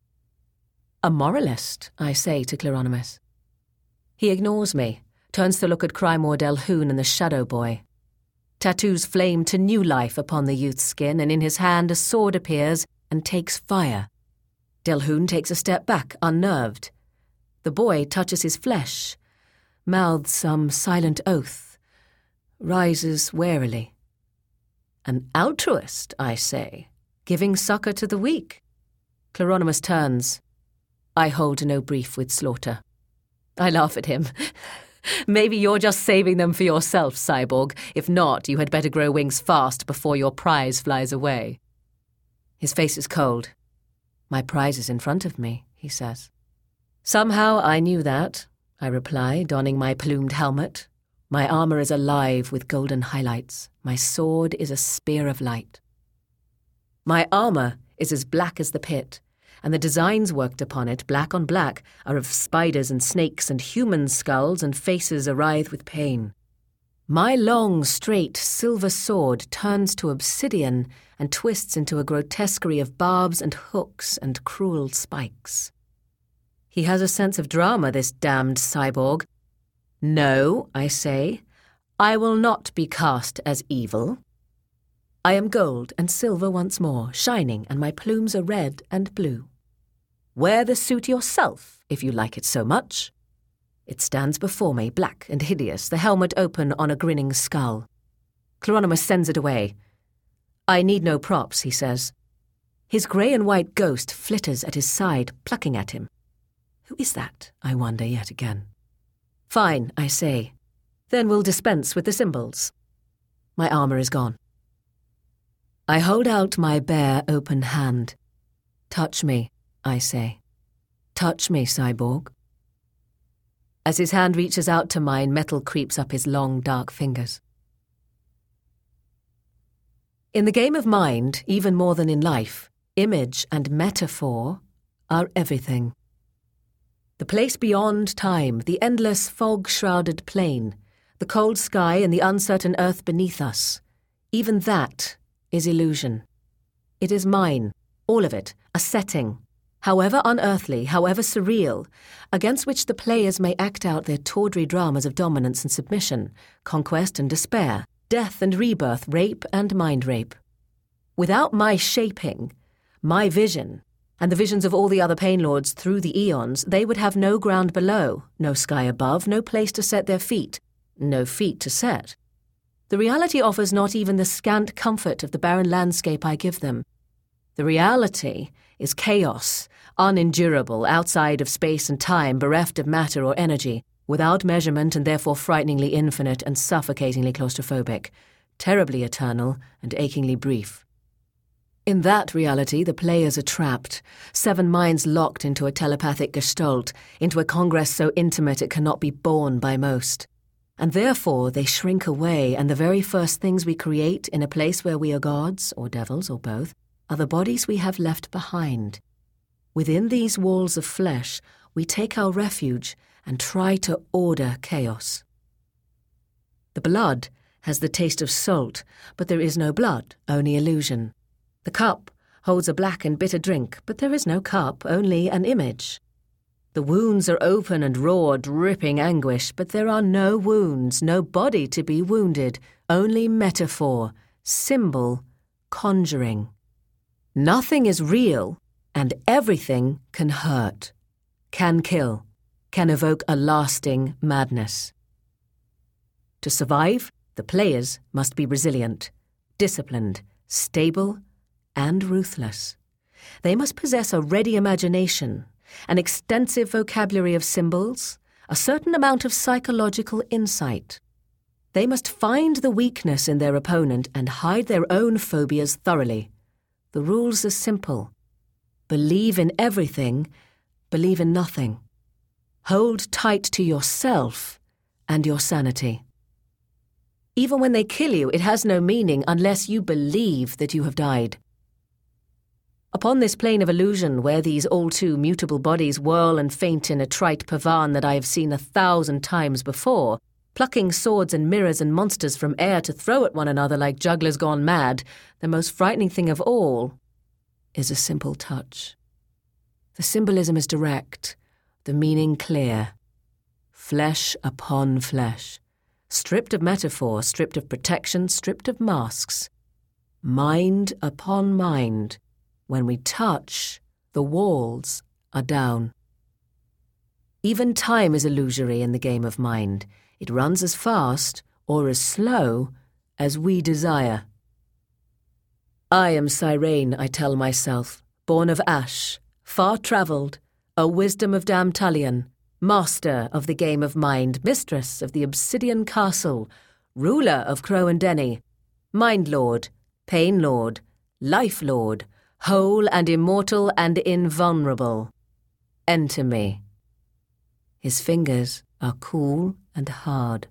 "A moralist," I say to Chloronymus. He ignores me, turns to look at Crymor Delhoun and the Shadow Boy. Tattoos flame to new life upon the youth's skin, and in his hand a sword appears and takes fire. Delhoun takes a step back, unnerved. The boy touches his flesh, mouths some silent oath, rises warily. "An altruist," I say, "giving succor to the weak." Chloronymus turns. I hold no brief with slaughter. I laugh at him. "Maybe you're just saving them for yourself, cyborg. If not, you had better grow wings fast before your prize flies away." His face is cold. "My prize is in front of me," he says. "Somehow I knew that," I reply, donning my plumed helmet. "My armor is alive with golden highlights. My sword is a spear of light. My armor is as black as the pit, and the designs worked upon it, black on black, are of spiders and snakes and human skulls and faces awrithed with pain. My long, straight, silver sword turns to obsidian and twists into a grotesquerie of barbs and hooks and cruel spikes." He has a sense of drama, this damned cyborg. "No," I say, "I will not be cast as evil. I am gold and silver once more, shining, and my plumes are red and blue. Wear the suit yourself, if you like it so much." It stands before me, black and hideous, the helmet open on a grinning skull. Chloronymus sends it away. "I need no props," he says. His grey and white ghost flitters at his side, plucking at him. Who is that, I wonder yet again? "Fine," I say. "Then we'll dispense with the symbols." My armor is gone. I hold out my bare, open hand. "Touch me," I say. "Touch me, cyborg." As his hand reaches out to mine, metal creeps up his long, dark fingers. In the game of mind, even more than in life, image and metaphor are everything. The place beyond time, the endless fog-shrouded plain, the cold sky and the uncertain earth beneath us, even that is illusion. It is mine, all of it, a setting, however unearthly, however surreal, against which the players may act out their tawdry dramas of dominance and submission, conquest and despair, death and rebirth, rape and mind rape. Without my shaping, my vision, and the visions of all the other Pain Lords through the eons, they would have no ground below, no sky above, no place to set their feet, no feet to set. The reality offers not even the scant comfort of the barren landscape I give them. The reality is chaos, unendurable, outside of space and time, bereft of matter or energy, without measurement and therefore frighteningly infinite and suffocatingly claustrophobic, terribly eternal and achingly brief. In that reality, the players are trapped, 7 minds locked into a telepathic gestalt, into a congress so intimate it cannot be borne by most. And therefore they shrink away, and the very first things we create in a place where we are gods, or devils, or both, are the bodies we have left behind. Within these walls of flesh, we take our refuge and try to order chaos. The blood has the taste of salt, but there is no blood, only illusion. The cup holds a black and bitter drink, but there is no cup, only an image. The wounds are open and raw, dripping anguish, but there are no wounds, no body to be wounded, only metaphor, symbol, conjuring. Nothing is real, and everything can hurt, can kill, can evoke a lasting madness. To survive, the players must be resilient, disciplined, stable, and ruthless. They must possess a ready imagination, an extensive vocabulary of symbols, a certain amount of psychological insight. They must find the weakness in their opponent and hide their own phobias thoroughly. The rules are simple. Believe in everything, believe in nothing. Hold tight to yourself and your sanity. Even when they kill you, it has no meaning unless you believe that you have died. Upon this plane of illusion, where these all-too mutable bodies whirl and faint in a trite pavane that I have seen 1,000 times before, plucking swords and mirrors and monsters from air to throw at one another like jugglers gone mad, the most frightening thing of all is a simple touch. The symbolism is direct, the meaning clear. Flesh upon flesh, stripped of metaphor, stripped of protection, stripped of masks. Mind upon mind. When we touch, the walls are down. Even time is illusory in the game of mind. It runs as fast or as slow as we desire. I am Cyrene, I tell myself, born of ash, far-travelled, a wisdom of Damtalion, master of the game of mind, mistress of the obsidian castle, ruler of Crow-and-Denny, mind lord, pain lord, life lord, whole and immortal and invulnerable. Enter me. His fingers are cool and hard.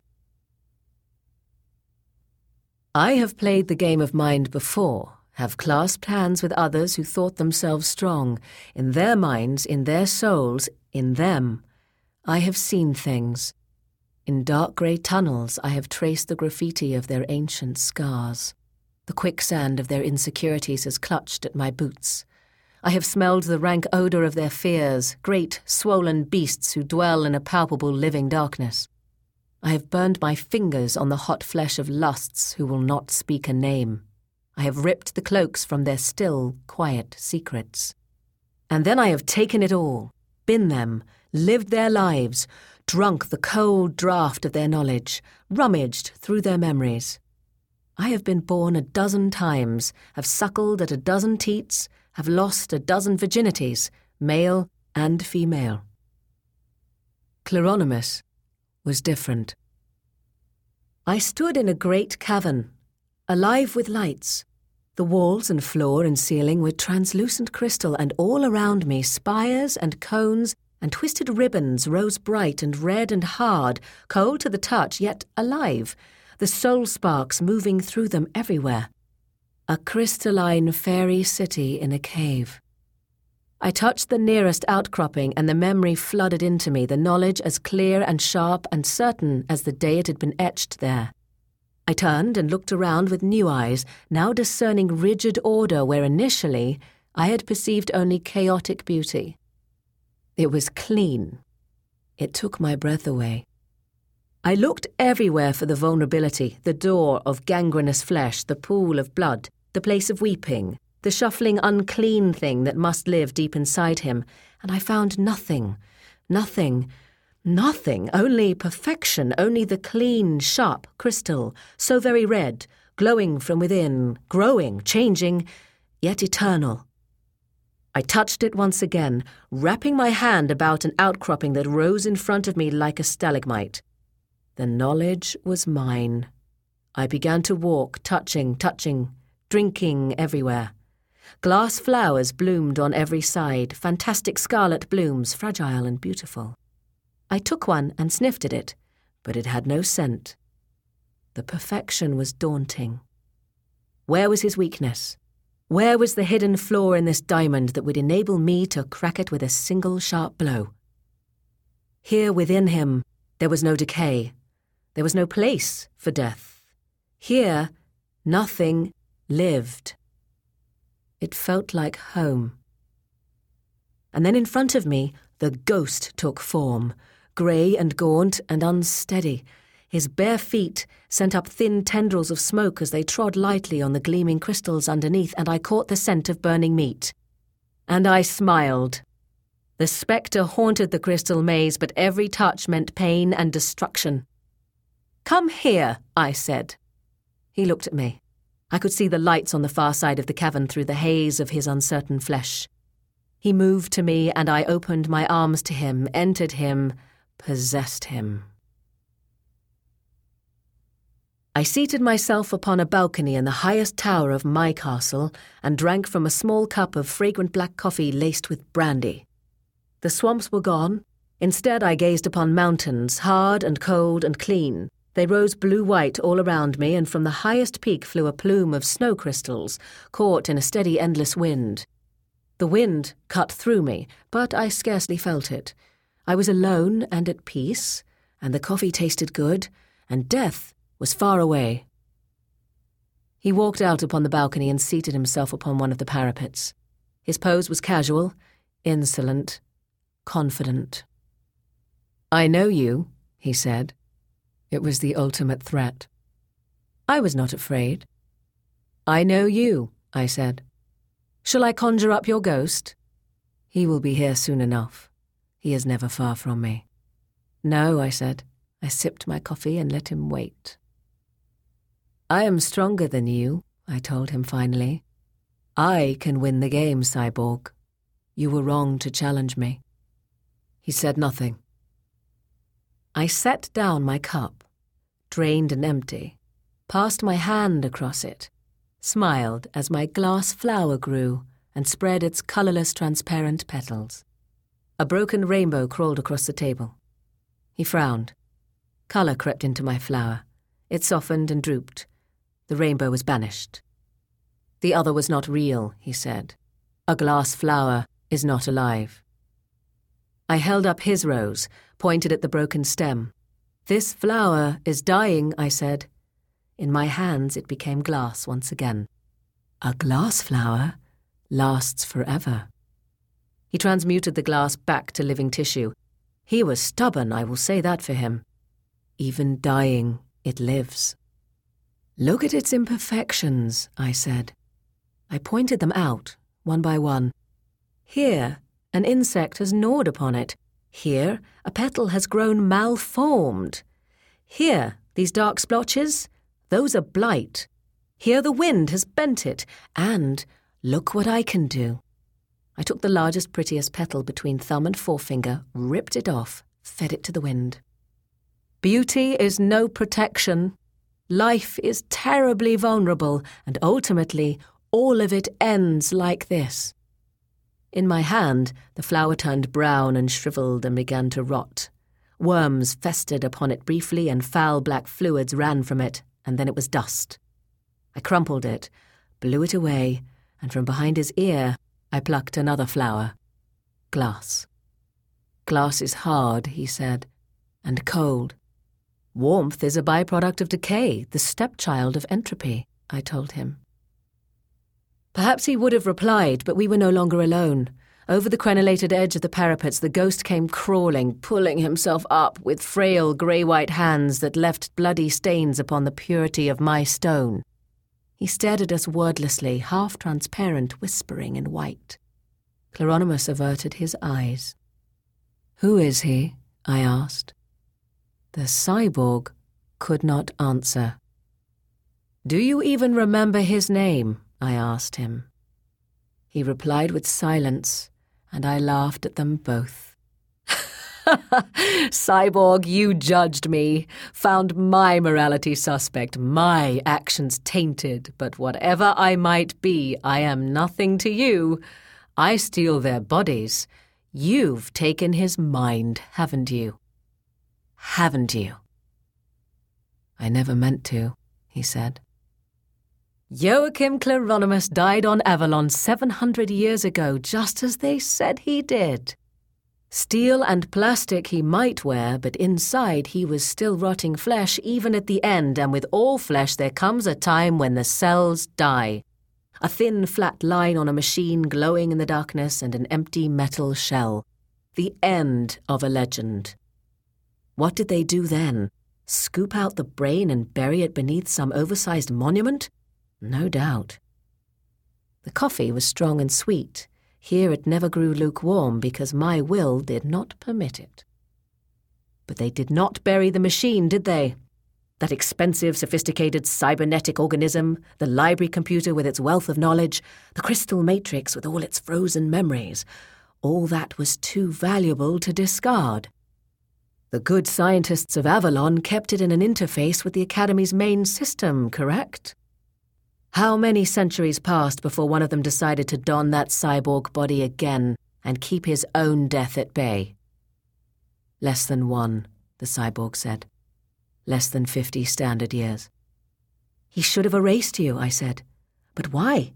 I have played the game of mind before, have clasped hands with others who thought themselves strong. In their minds, in their souls, in them, I have seen things. In dark grey tunnels, I have traced the graffiti of their ancient scars. The quicksand of their insecurities has clutched at my boots. I have smelled the rank odour of their fears, great, swollen beasts who dwell in a palpable living darkness. I have burned my fingers on the hot flesh of lusts who will not speak a name. I have ripped the cloaks from their still, quiet secrets. And then I have taken it all, been them, lived their lives, drunk the cold draught of their knowledge, rummaged through their memories. I have been born 12 times, have suckled at 12 teats, have lost 12 virginities, male and female. Cleronymus was different. I stood in a great cavern, alive with lights. The walls and floor and ceiling were translucent crystal, and all around me spires and cones and twisted ribbons rose bright and red and hard, cold to the touch, yet alive, the soul sparks moving through them everywhere. A crystalline fairy city in a cave. I touched the nearest outcropping and the memory flooded into me, the knowledge as clear and sharp and certain as the day it had been etched there. I turned and looked around with new eyes, now discerning rigid order where initially I had perceived only chaotic beauty. It was clean. It took my breath away. I looked everywhere for the vulnerability, the door of gangrenous flesh, the pool of blood, the place of weeping, the shuffling unclean thing that must live deep inside him, and I found nothing, only perfection, only the clean, sharp crystal, so very red, glowing from within, growing, changing, yet eternal. I touched it once again, wrapping my hand about an outcropping that rose in front of me like a stalagmite. The knowledge was mine. I began to walk, touching, drinking everywhere. Glass flowers bloomed on every side, fantastic scarlet blooms, fragile and beautiful. I took one and sniffed at it, but it had no scent. The perfection was daunting. Where was his weakness? Where was the hidden flaw in this diamond that would enable me to crack it with a single sharp blow? Here within him, there was no decay. There was no place for death. Here, nothing lived. It felt like home. And then in front of me, the ghost took form, grey and gaunt and unsteady. His bare feet sent up thin tendrils of smoke as they trod lightly on the gleaming crystals underneath, and I caught the scent of burning meat. And I smiled. The spectre haunted the crystal maze, but every touch meant pain and destruction. "Come here," I said. He looked at me. I could see the lights on the far side of the cavern through the haze of his uncertain flesh. He moved to me, and I opened my arms to him, entered him, possessed him. I seated myself upon a balcony in the highest tower of my castle and drank from a small cup of fragrant black coffee laced with brandy. The swamps were gone. Instead, I gazed upon mountains, hard and cold and clean. They rose blue-white all around me, and from the highest peak flew a plume of snow crystals, caught in a steady, endless wind. The wind cut through me, but I scarcely felt it. I was alone and at peace, and the coffee tasted good, and death was far away. He walked out upon the balcony and seated himself upon one of the parapets. His pose was casual, insolent, confident. "I know you," he said. It was the ultimate threat. I was not afraid. "I know you," I said. "Shall I conjure up your ghost?" "He will be here soon enough. He is never far from me." "No," I said. I sipped my coffee and let him wait. "I am stronger than you," I told him finally. "I can win the game, Cyborg. You were wrong to challenge me." He said nothing. I set down my cup, drained and empty, passed my hand across it, smiled as my glass flower grew and spread its colourless, transparent petals. A broken rainbow crawled across the table. He frowned. Colour crept into my flower. It softened and drooped. The rainbow was banished. "The other was not real," he said. "A glass flower is not alive." I held up his rose, pointed at the broken stem. "This flower is dying," I said. In my hands it became glass once again. A glass flower lasts forever. He transmuted the glass back to living tissue. He was stubborn, I will say that for him. Even dying, it lives. "Look at its imperfections," I said. I pointed them out, one by one. Here, an insect has gnawed upon it. Here, a petal has grown malformed. Here, these dark splotches, those are blight. Here the wind has bent it, and look what I can do. I took the largest, prettiest petal between thumb and forefinger, ripped it off, fed it to the wind. Beauty is no protection. Life is terribly vulnerable, and ultimately, all of it ends like this. In my hand, the flower turned brown and shriveled and began to rot. Worms festered upon it briefly, and foul black fluids ran from it, and then it was dust. I crumpled it, blew it away, and from behind his ear I plucked another flower. Glass. Glass is hard, he said, and cold. Warmth is a byproduct of decay, the stepchild of entropy, I told him. Perhaps he would have replied, but we were no longer alone. Over the crenellated edge of the parapets, the ghost came crawling, pulling himself up with frail grey-white hands that left bloody stains upon the purity of my stone. He stared at us wordlessly, half-transparent, whispering in white. Cleronimus averted his eyes. "Who is he?" I asked. The cyborg could not answer. "Do you even remember his name?" I asked him. He replied with silence, and I laughed at them both. "Cyborg, you judged me, found my morality suspect, my actions tainted, but whatever I might be, I am nothing to you. I steal their bodies. You've taken his mind, haven't you? Haven't you?" "I never meant to," he said. "Joachim Cleronimus died on Avalon 700 years ago, just as they said he did. Steel and plastic he might wear, but inside he was still rotting flesh even at the end, and with all flesh there comes a time when the cells die. A thin, flat line on a machine glowing in the darkness and an empty metal shell. The end of a legend. What did they do then? Scoop out the brain and bury it beneath some oversized monument? No doubt. The coffee was strong and sweet. Here it never grew lukewarm because my will did not permit it. But they did not bury the machine, did they? That expensive, sophisticated cybernetic organism, the library computer with its wealth of knowledge, the crystal matrix with all its frozen memories, all that was too valuable to discard. The good scientists of Avalon kept it in an interface with the Academy's main system, correct? How many centuries passed before one of them decided to don that cyborg body again and keep his own death at bay? "Less than one," the cyborg said. "Less than 50 standard years." "He should have erased you," I said. "But why?"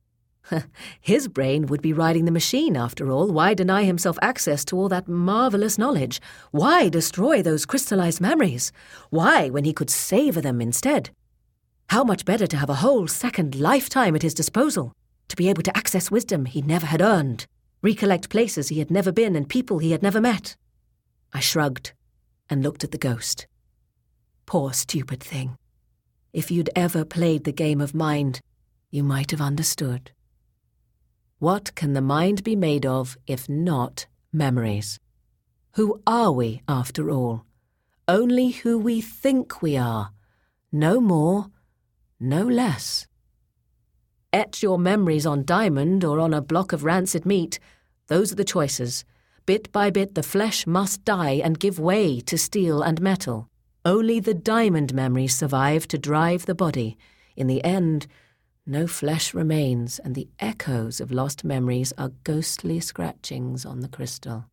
"His brain would be riding the machine, after all. Why deny himself access to all that marvelous knowledge? Why destroy those crystallized memories? Why, when he could savor them instead? How much better to have a whole second lifetime at his disposal, to be able to access wisdom he never had earned, recollect places he had never been and people he had never met." I shrugged and looked at the ghost. Poor stupid thing. If you'd ever played the game of mind, you might have understood. What can the mind be made of if not memories? Who are we, after all? Only who we think we are. No more, no less. Etch your memories on diamond or on a block of rancid meat. Those are the choices. Bit by bit the flesh must die and give way to steel and metal. Only the diamond memories survive to drive the body. In the end, no flesh remains, and the echoes of lost memories are ghostly scratchings on the crystal.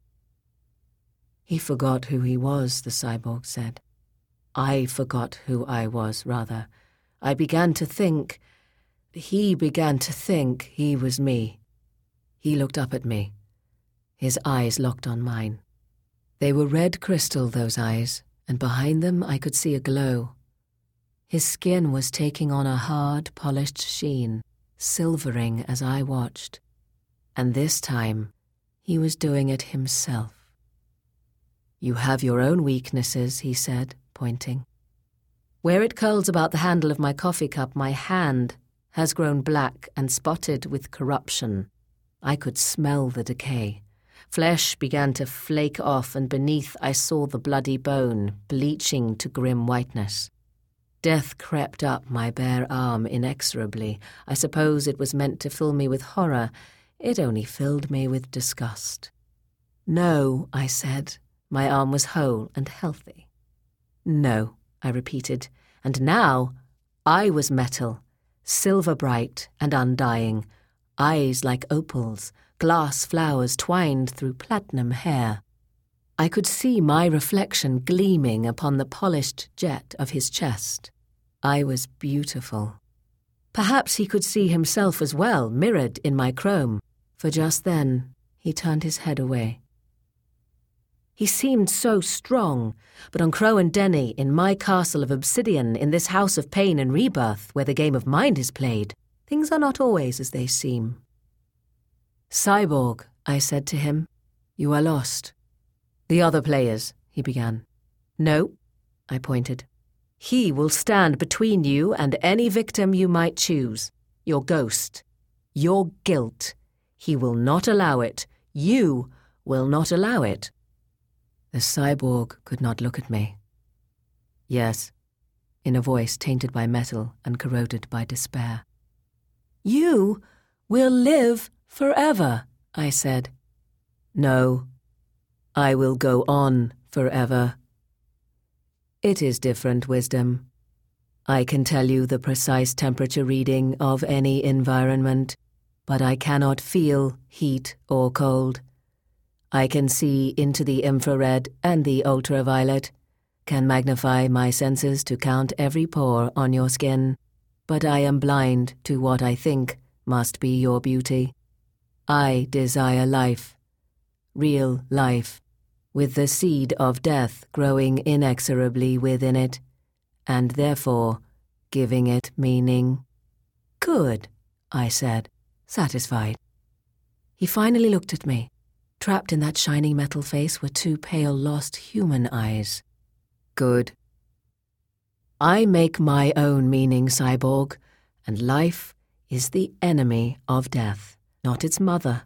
He forgot who he was, the cyborg said. I forgot who I was, rather. I began to think. He began to think he was me. He looked up at me. His eyes locked on mine. They were red crystal, those eyes, and behind them I could see a glow. His skin was taking on a hard, polished sheen, silvering as I watched. And this time, he was doing it himself. "You have your own weaknesses," he said, pointing. Where it curls about the handle of my coffee cup, my hand has grown black and spotted with corruption. I could smell the decay. Flesh began to flake off, and beneath I saw the bloody bone, bleaching to grim whiteness. Death crept up my bare arm inexorably. I suppose it was meant to fill me with horror. It only filled me with disgust. "No," I said. My arm was whole and healthy. "No," I repeated, and now I was metal, silver bright and undying, eyes like opals, glass flowers twined through platinum hair. I could see my reflection gleaming upon the polished jet of his chest. I was beautiful. Perhaps he could see himself as well, mirrored in my chrome, for just then he turned his head away. He seemed so strong, but on Crow and Denny, in my castle of obsidian, in this house of pain and rebirth, where the game of mind is played, things are not always as they seem. "Cyborg," I said to him, "you are lost." "The other players," he began. "No," I pointed. "He will stand between you and any victim you might choose. Your ghost. Your guilt. He will not allow it. You will not allow it." The cyborg could not look at me. "Yes," in a voice tainted by metal and corroded by despair. "You will live forever," I said. "No, I will go on forever." "It is different, Wisdom. I can tell you the precise temperature reading of any environment, but I cannot feel heat or cold. I can see into the infrared and the ultraviolet, can magnify my senses to count every pore on your skin, but I am blind to what I think must be your beauty. I desire life, real life, with the seed of death growing inexorably within it, and therefore giving it meaning." "Good," I said, satisfied. He finally looked at me. Trapped in that shining metal face were two pale, lost human eyes. "Good. I make my own meaning, Cyborg, and life is the enemy of death, not its mother.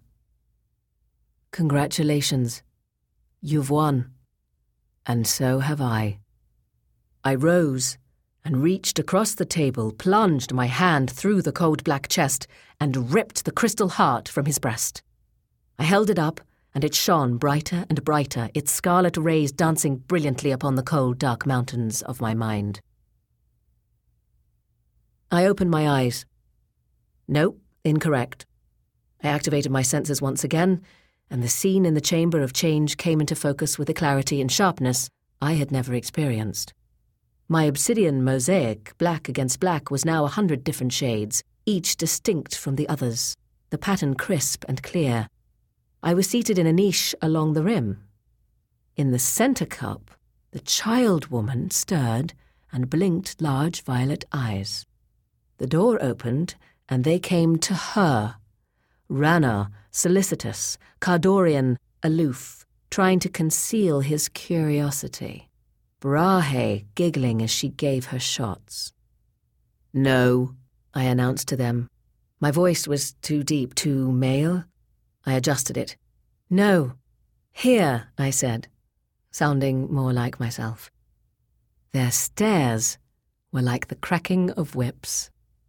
Congratulations. You've won. And so have I." I rose and reached across the table, plunged my hand through the cold black chest, and ripped the crystal heart from his breast. I held it up, and it shone brighter and brighter, its scarlet rays dancing brilliantly upon the cold, dark mountains of my mind. I opened my eyes. No, incorrect. I activated my senses once again, and the scene in the chamber of change came into focus with a clarity and sharpness I had never experienced. My obsidian mosaic, black against black, was now 100 different shades, each distinct from the others, the pattern crisp and clear. I was seated in a niche along the rim. In the center cup, the child woman stirred and blinked large violet eyes. The door opened, and they came to her. Rana, solicitous, Kardorian, aloof, trying to conceal his curiosity. Brahe giggling as she gave her shots. "No," I announced to them. My voice was too deep, too male. I adjusted it. "No. Here," I said, sounding more like myself. Their stares were like the cracking of whips.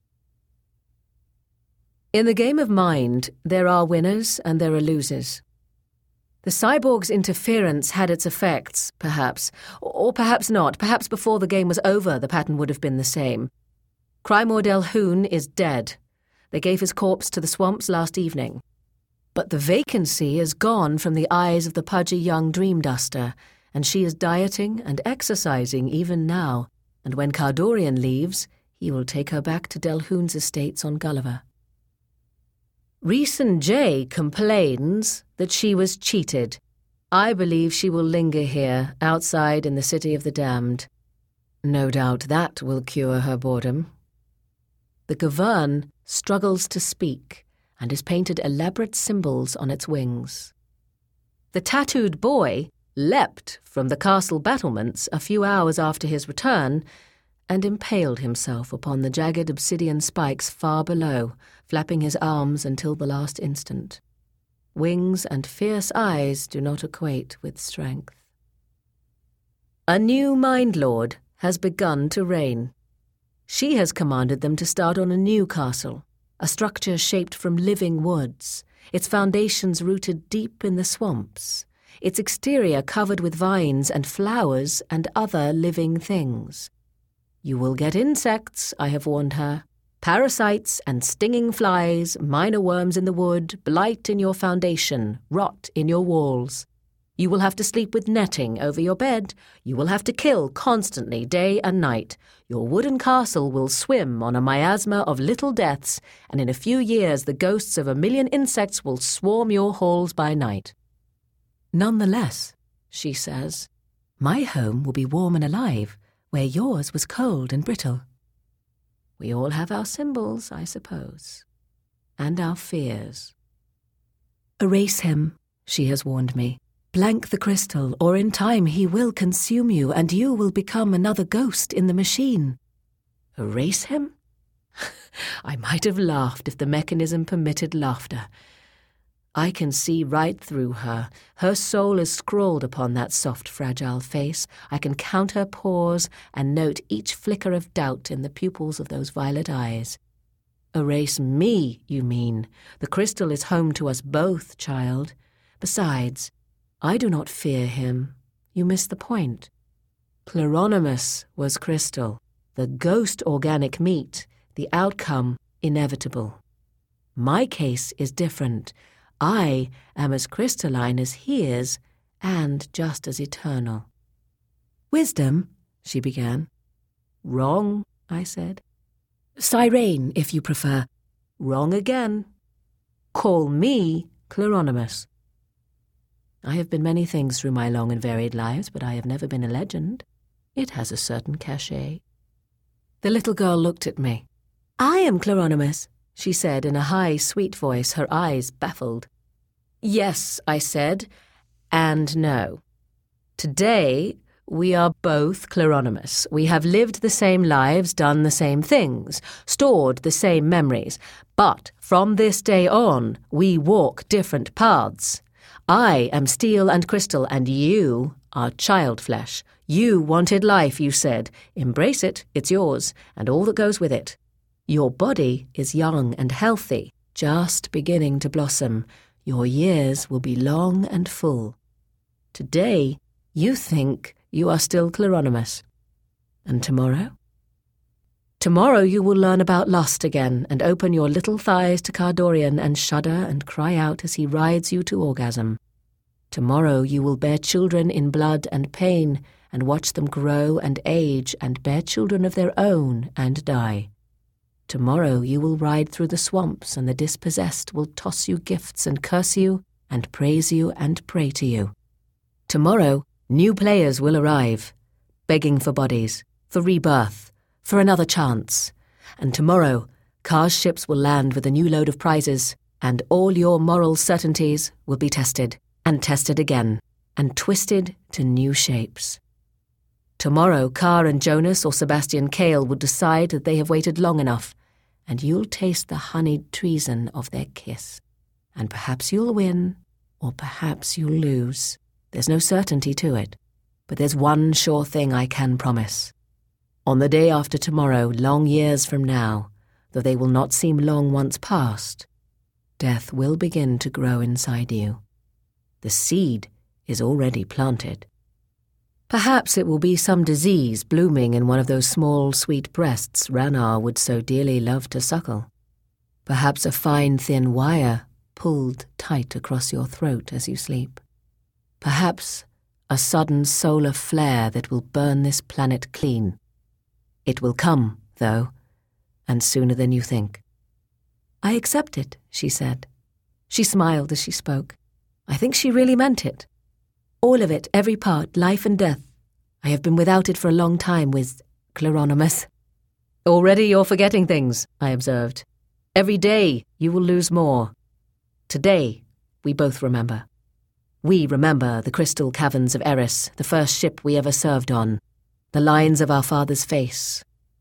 In the game of mind, there are winners and there are losers. The cyborg's interference had its effects, perhaps, or perhaps not. Perhaps before the game was over, the pattern would have been the same. Crymor Delhoun is dead. They gave his corpse to the swamps last evening. But the vacancy is gone from the eyes of the pudgy young dream duster, and she is dieting and exercising even now, and when Kardorian leaves, he will take her back to Delhoun's estates on Gulliver. Rhys J complains that she was cheated. I believe she will linger here, outside in the city of the damned. No doubt that will cure her boredom. The Gavern struggles to speak, and has painted elaborate symbols on its wings. The tattooed boy leapt from the castle battlements a few hours after his return and impaled himself upon the jagged obsidian spikes far below, flapping his arms until the last instant. Wings and fierce eyes do not equate with strength. A new Mind Lord has begun to reign. She has commanded them to start on a new castle, a structure shaped from living woods, its foundations rooted deep in the swamps, its exterior covered with vines and flowers and other living things. You will get insects, I have warned her, parasites and stinging flies, minor worms in the wood, blight in your foundation, rot in your walls. You will have to sleep with netting over your bed. You will have to kill constantly, day and night. Your wooden castle will swim on a miasma of little deaths, and in a few years the ghosts of 1,000,000 insects will swarm your halls by night. Nonetheless, she says, my home will be warm and alive, where yours was cold and brittle. We all have our symbols, I suppose, and our fears. Erase him, she has warned me. Blank the crystal, or in time he will consume you, and you will become another ghost in the machine. Erase him? I might have laughed if the mechanism permitted laughter. I can see right through her. Her soul is scrawled upon that soft, fragile face. I can count her pores and note each flicker of doubt in the pupils of those violet eyes. Erase me, you mean. The crystal is home to us both, child. Besides, I do not fear him. You miss the point. Cleronymus was crystal, the ghost organic meat, the outcome inevitable. My case is different. I am as crystalline as he is, and just as eternal. Wisdom, she began. Wrong, I said. Cyrene, if you prefer. Wrong again. Call me Cleronymus. I have been many things through my long and varied lives, but I have never been a legend. It has a certain cachet. The little girl looked at me. I am Cleronymus, she said in a high, sweet voice, her eyes baffled. Yes, I said, and no. Today, we are both Cleronymus. We have lived the same lives, done the same things, stored the same memories. But from this day on, we walk different paths. I am steel and crystal, and you are child flesh. You wanted life, you said. Embrace it, it's yours, and all that goes with it. Your body is young and healthy, just beginning to blossom. Your years will be long and full. Today, you think you are still Cleronymus. And tomorrow? Tomorrow you will learn about lust again and open your little thighs to Cardorian and shudder and cry out as he rides you to orgasm. Tomorrow you will bear children in blood and pain and watch them grow and age and bear children of their own and die. Tomorrow you will ride through the swamps and the dispossessed will toss you gifts and curse you and praise you and pray to you. Tomorrow new players will arrive, begging for bodies, for rebirth, for another chance. And tomorrow, Kar's ships will land with a new load of prizes, and all your moral certainties will be tested, and tested again, and twisted to new shapes. Tomorrow, Kar and Jonas or Sebastian Kale will decide that they have waited long enough, and you'll taste the honeyed treason of their kiss. And perhaps you'll win, or perhaps you'll lose. There's no certainty to it, but there's one sure thing I can promise. On the day after tomorrow, long years from now, though they will not seem long once past, death will begin to grow inside you. The seed is already planted. Perhaps it will be some disease blooming in one of those small, sweet breasts Ranar would so dearly love to suckle. Perhaps a fine, thin wire pulled tight across your throat as you sleep. Perhaps a sudden solar flare that will burn this planet clean. It will come, though, and sooner than you think. I accept it, she said. She smiled as she spoke. I think she really meant it. All of it, every part, life and death. I have been without it for a long time with Cleronymus. Already you're forgetting things, I observed. Every day you will lose more. Today we both remember. We remember the crystal caverns of Eris, the first ship we ever served on, the lines of our father's face.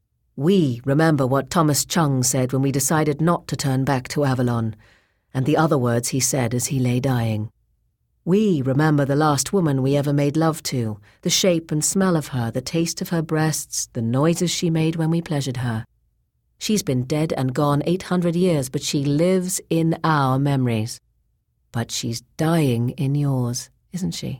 We remember what Thomas Chung said when we decided not to turn back to Avalon, and the other words he said as he lay dying. We remember the last woman we ever made love to, the shape and smell of her, the taste of her breasts, the noises she made when we pleasured her. She's been dead and gone 800 years, but she lives in our memories. But she's dying in yours, isn't she?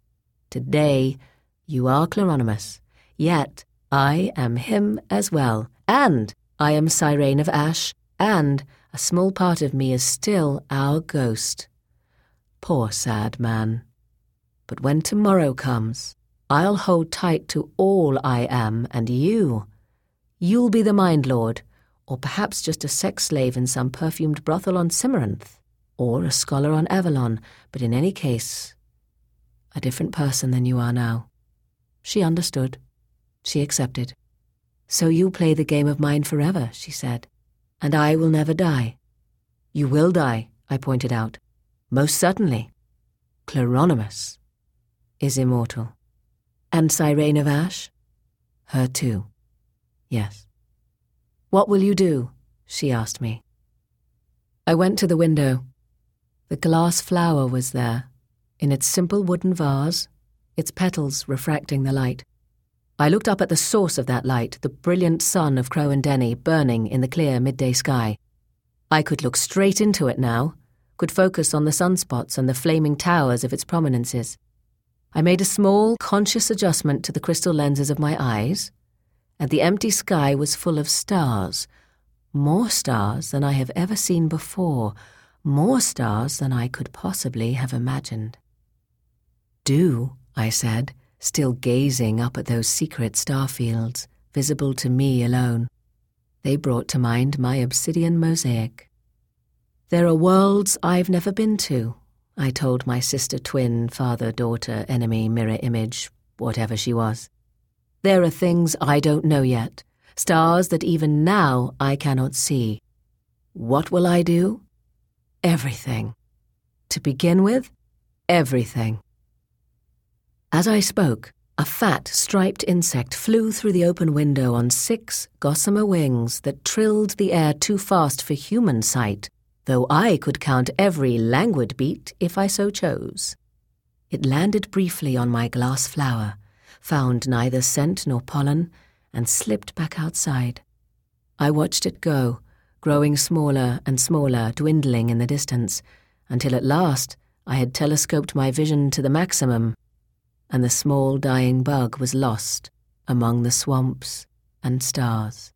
Today, you are Cleronymus. Yet I am him as well, and I am Cyrene of Ash, and a small part of me is still our ghost. Poor sad man. But when tomorrow comes, I'll hold tight to all I am, and you'll be the Mind Lord, or perhaps just a sex slave in some perfumed brothel on Cimaranth, or a scholar on Avalon, but in any case, a different person than you are now." She understood. She accepted. "So you'll play the game of mine forever," she said, "and I will never die." "You will die," I pointed out. "Most certainly. Cloronymus is immortal." "And Cyrene of Ash?" "Her too. Yes." "What will you do?" she asked me. I went to the window. The glass flower was there, in its simple wooden vase, its petals refracting the light. I looked up at the source of that light, the brilliant sun of Crow and Denny burning in the clear midday sky. I could look straight into it now, could focus on the sunspots and the flaming towers of its prominences. I made a small, conscious adjustment to the crystal lenses of my eyes, and the empty sky was full of stars, more stars than I have ever seen before, more stars than I could possibly have imagined. "Do," I said, still gazing up at those secret starfields, visible to me alone. They brought to mind my obsidian mosaic. "There are worlds I've never been to," I told my sister twin, father, daughter, enemy, mirror image, whatever she was. "There are things I don't know yet, stars that even now I cannot see. What will I do? Everything. To begin with, everything." As I spoke, a fat, striped insect flew through the open window on 6 gossamer wings that trilled the air too fast for human sight, though I could count every languid beat if I so chose. It landed briefly on my glass flower, found neither scent nor pollen, and slipped back outside. I watched it go, growing smaller and smaller, dwindling in the distance, until at last I had telescoped my vision to the maximum, and the small dying bug was lost among the swamps and stars.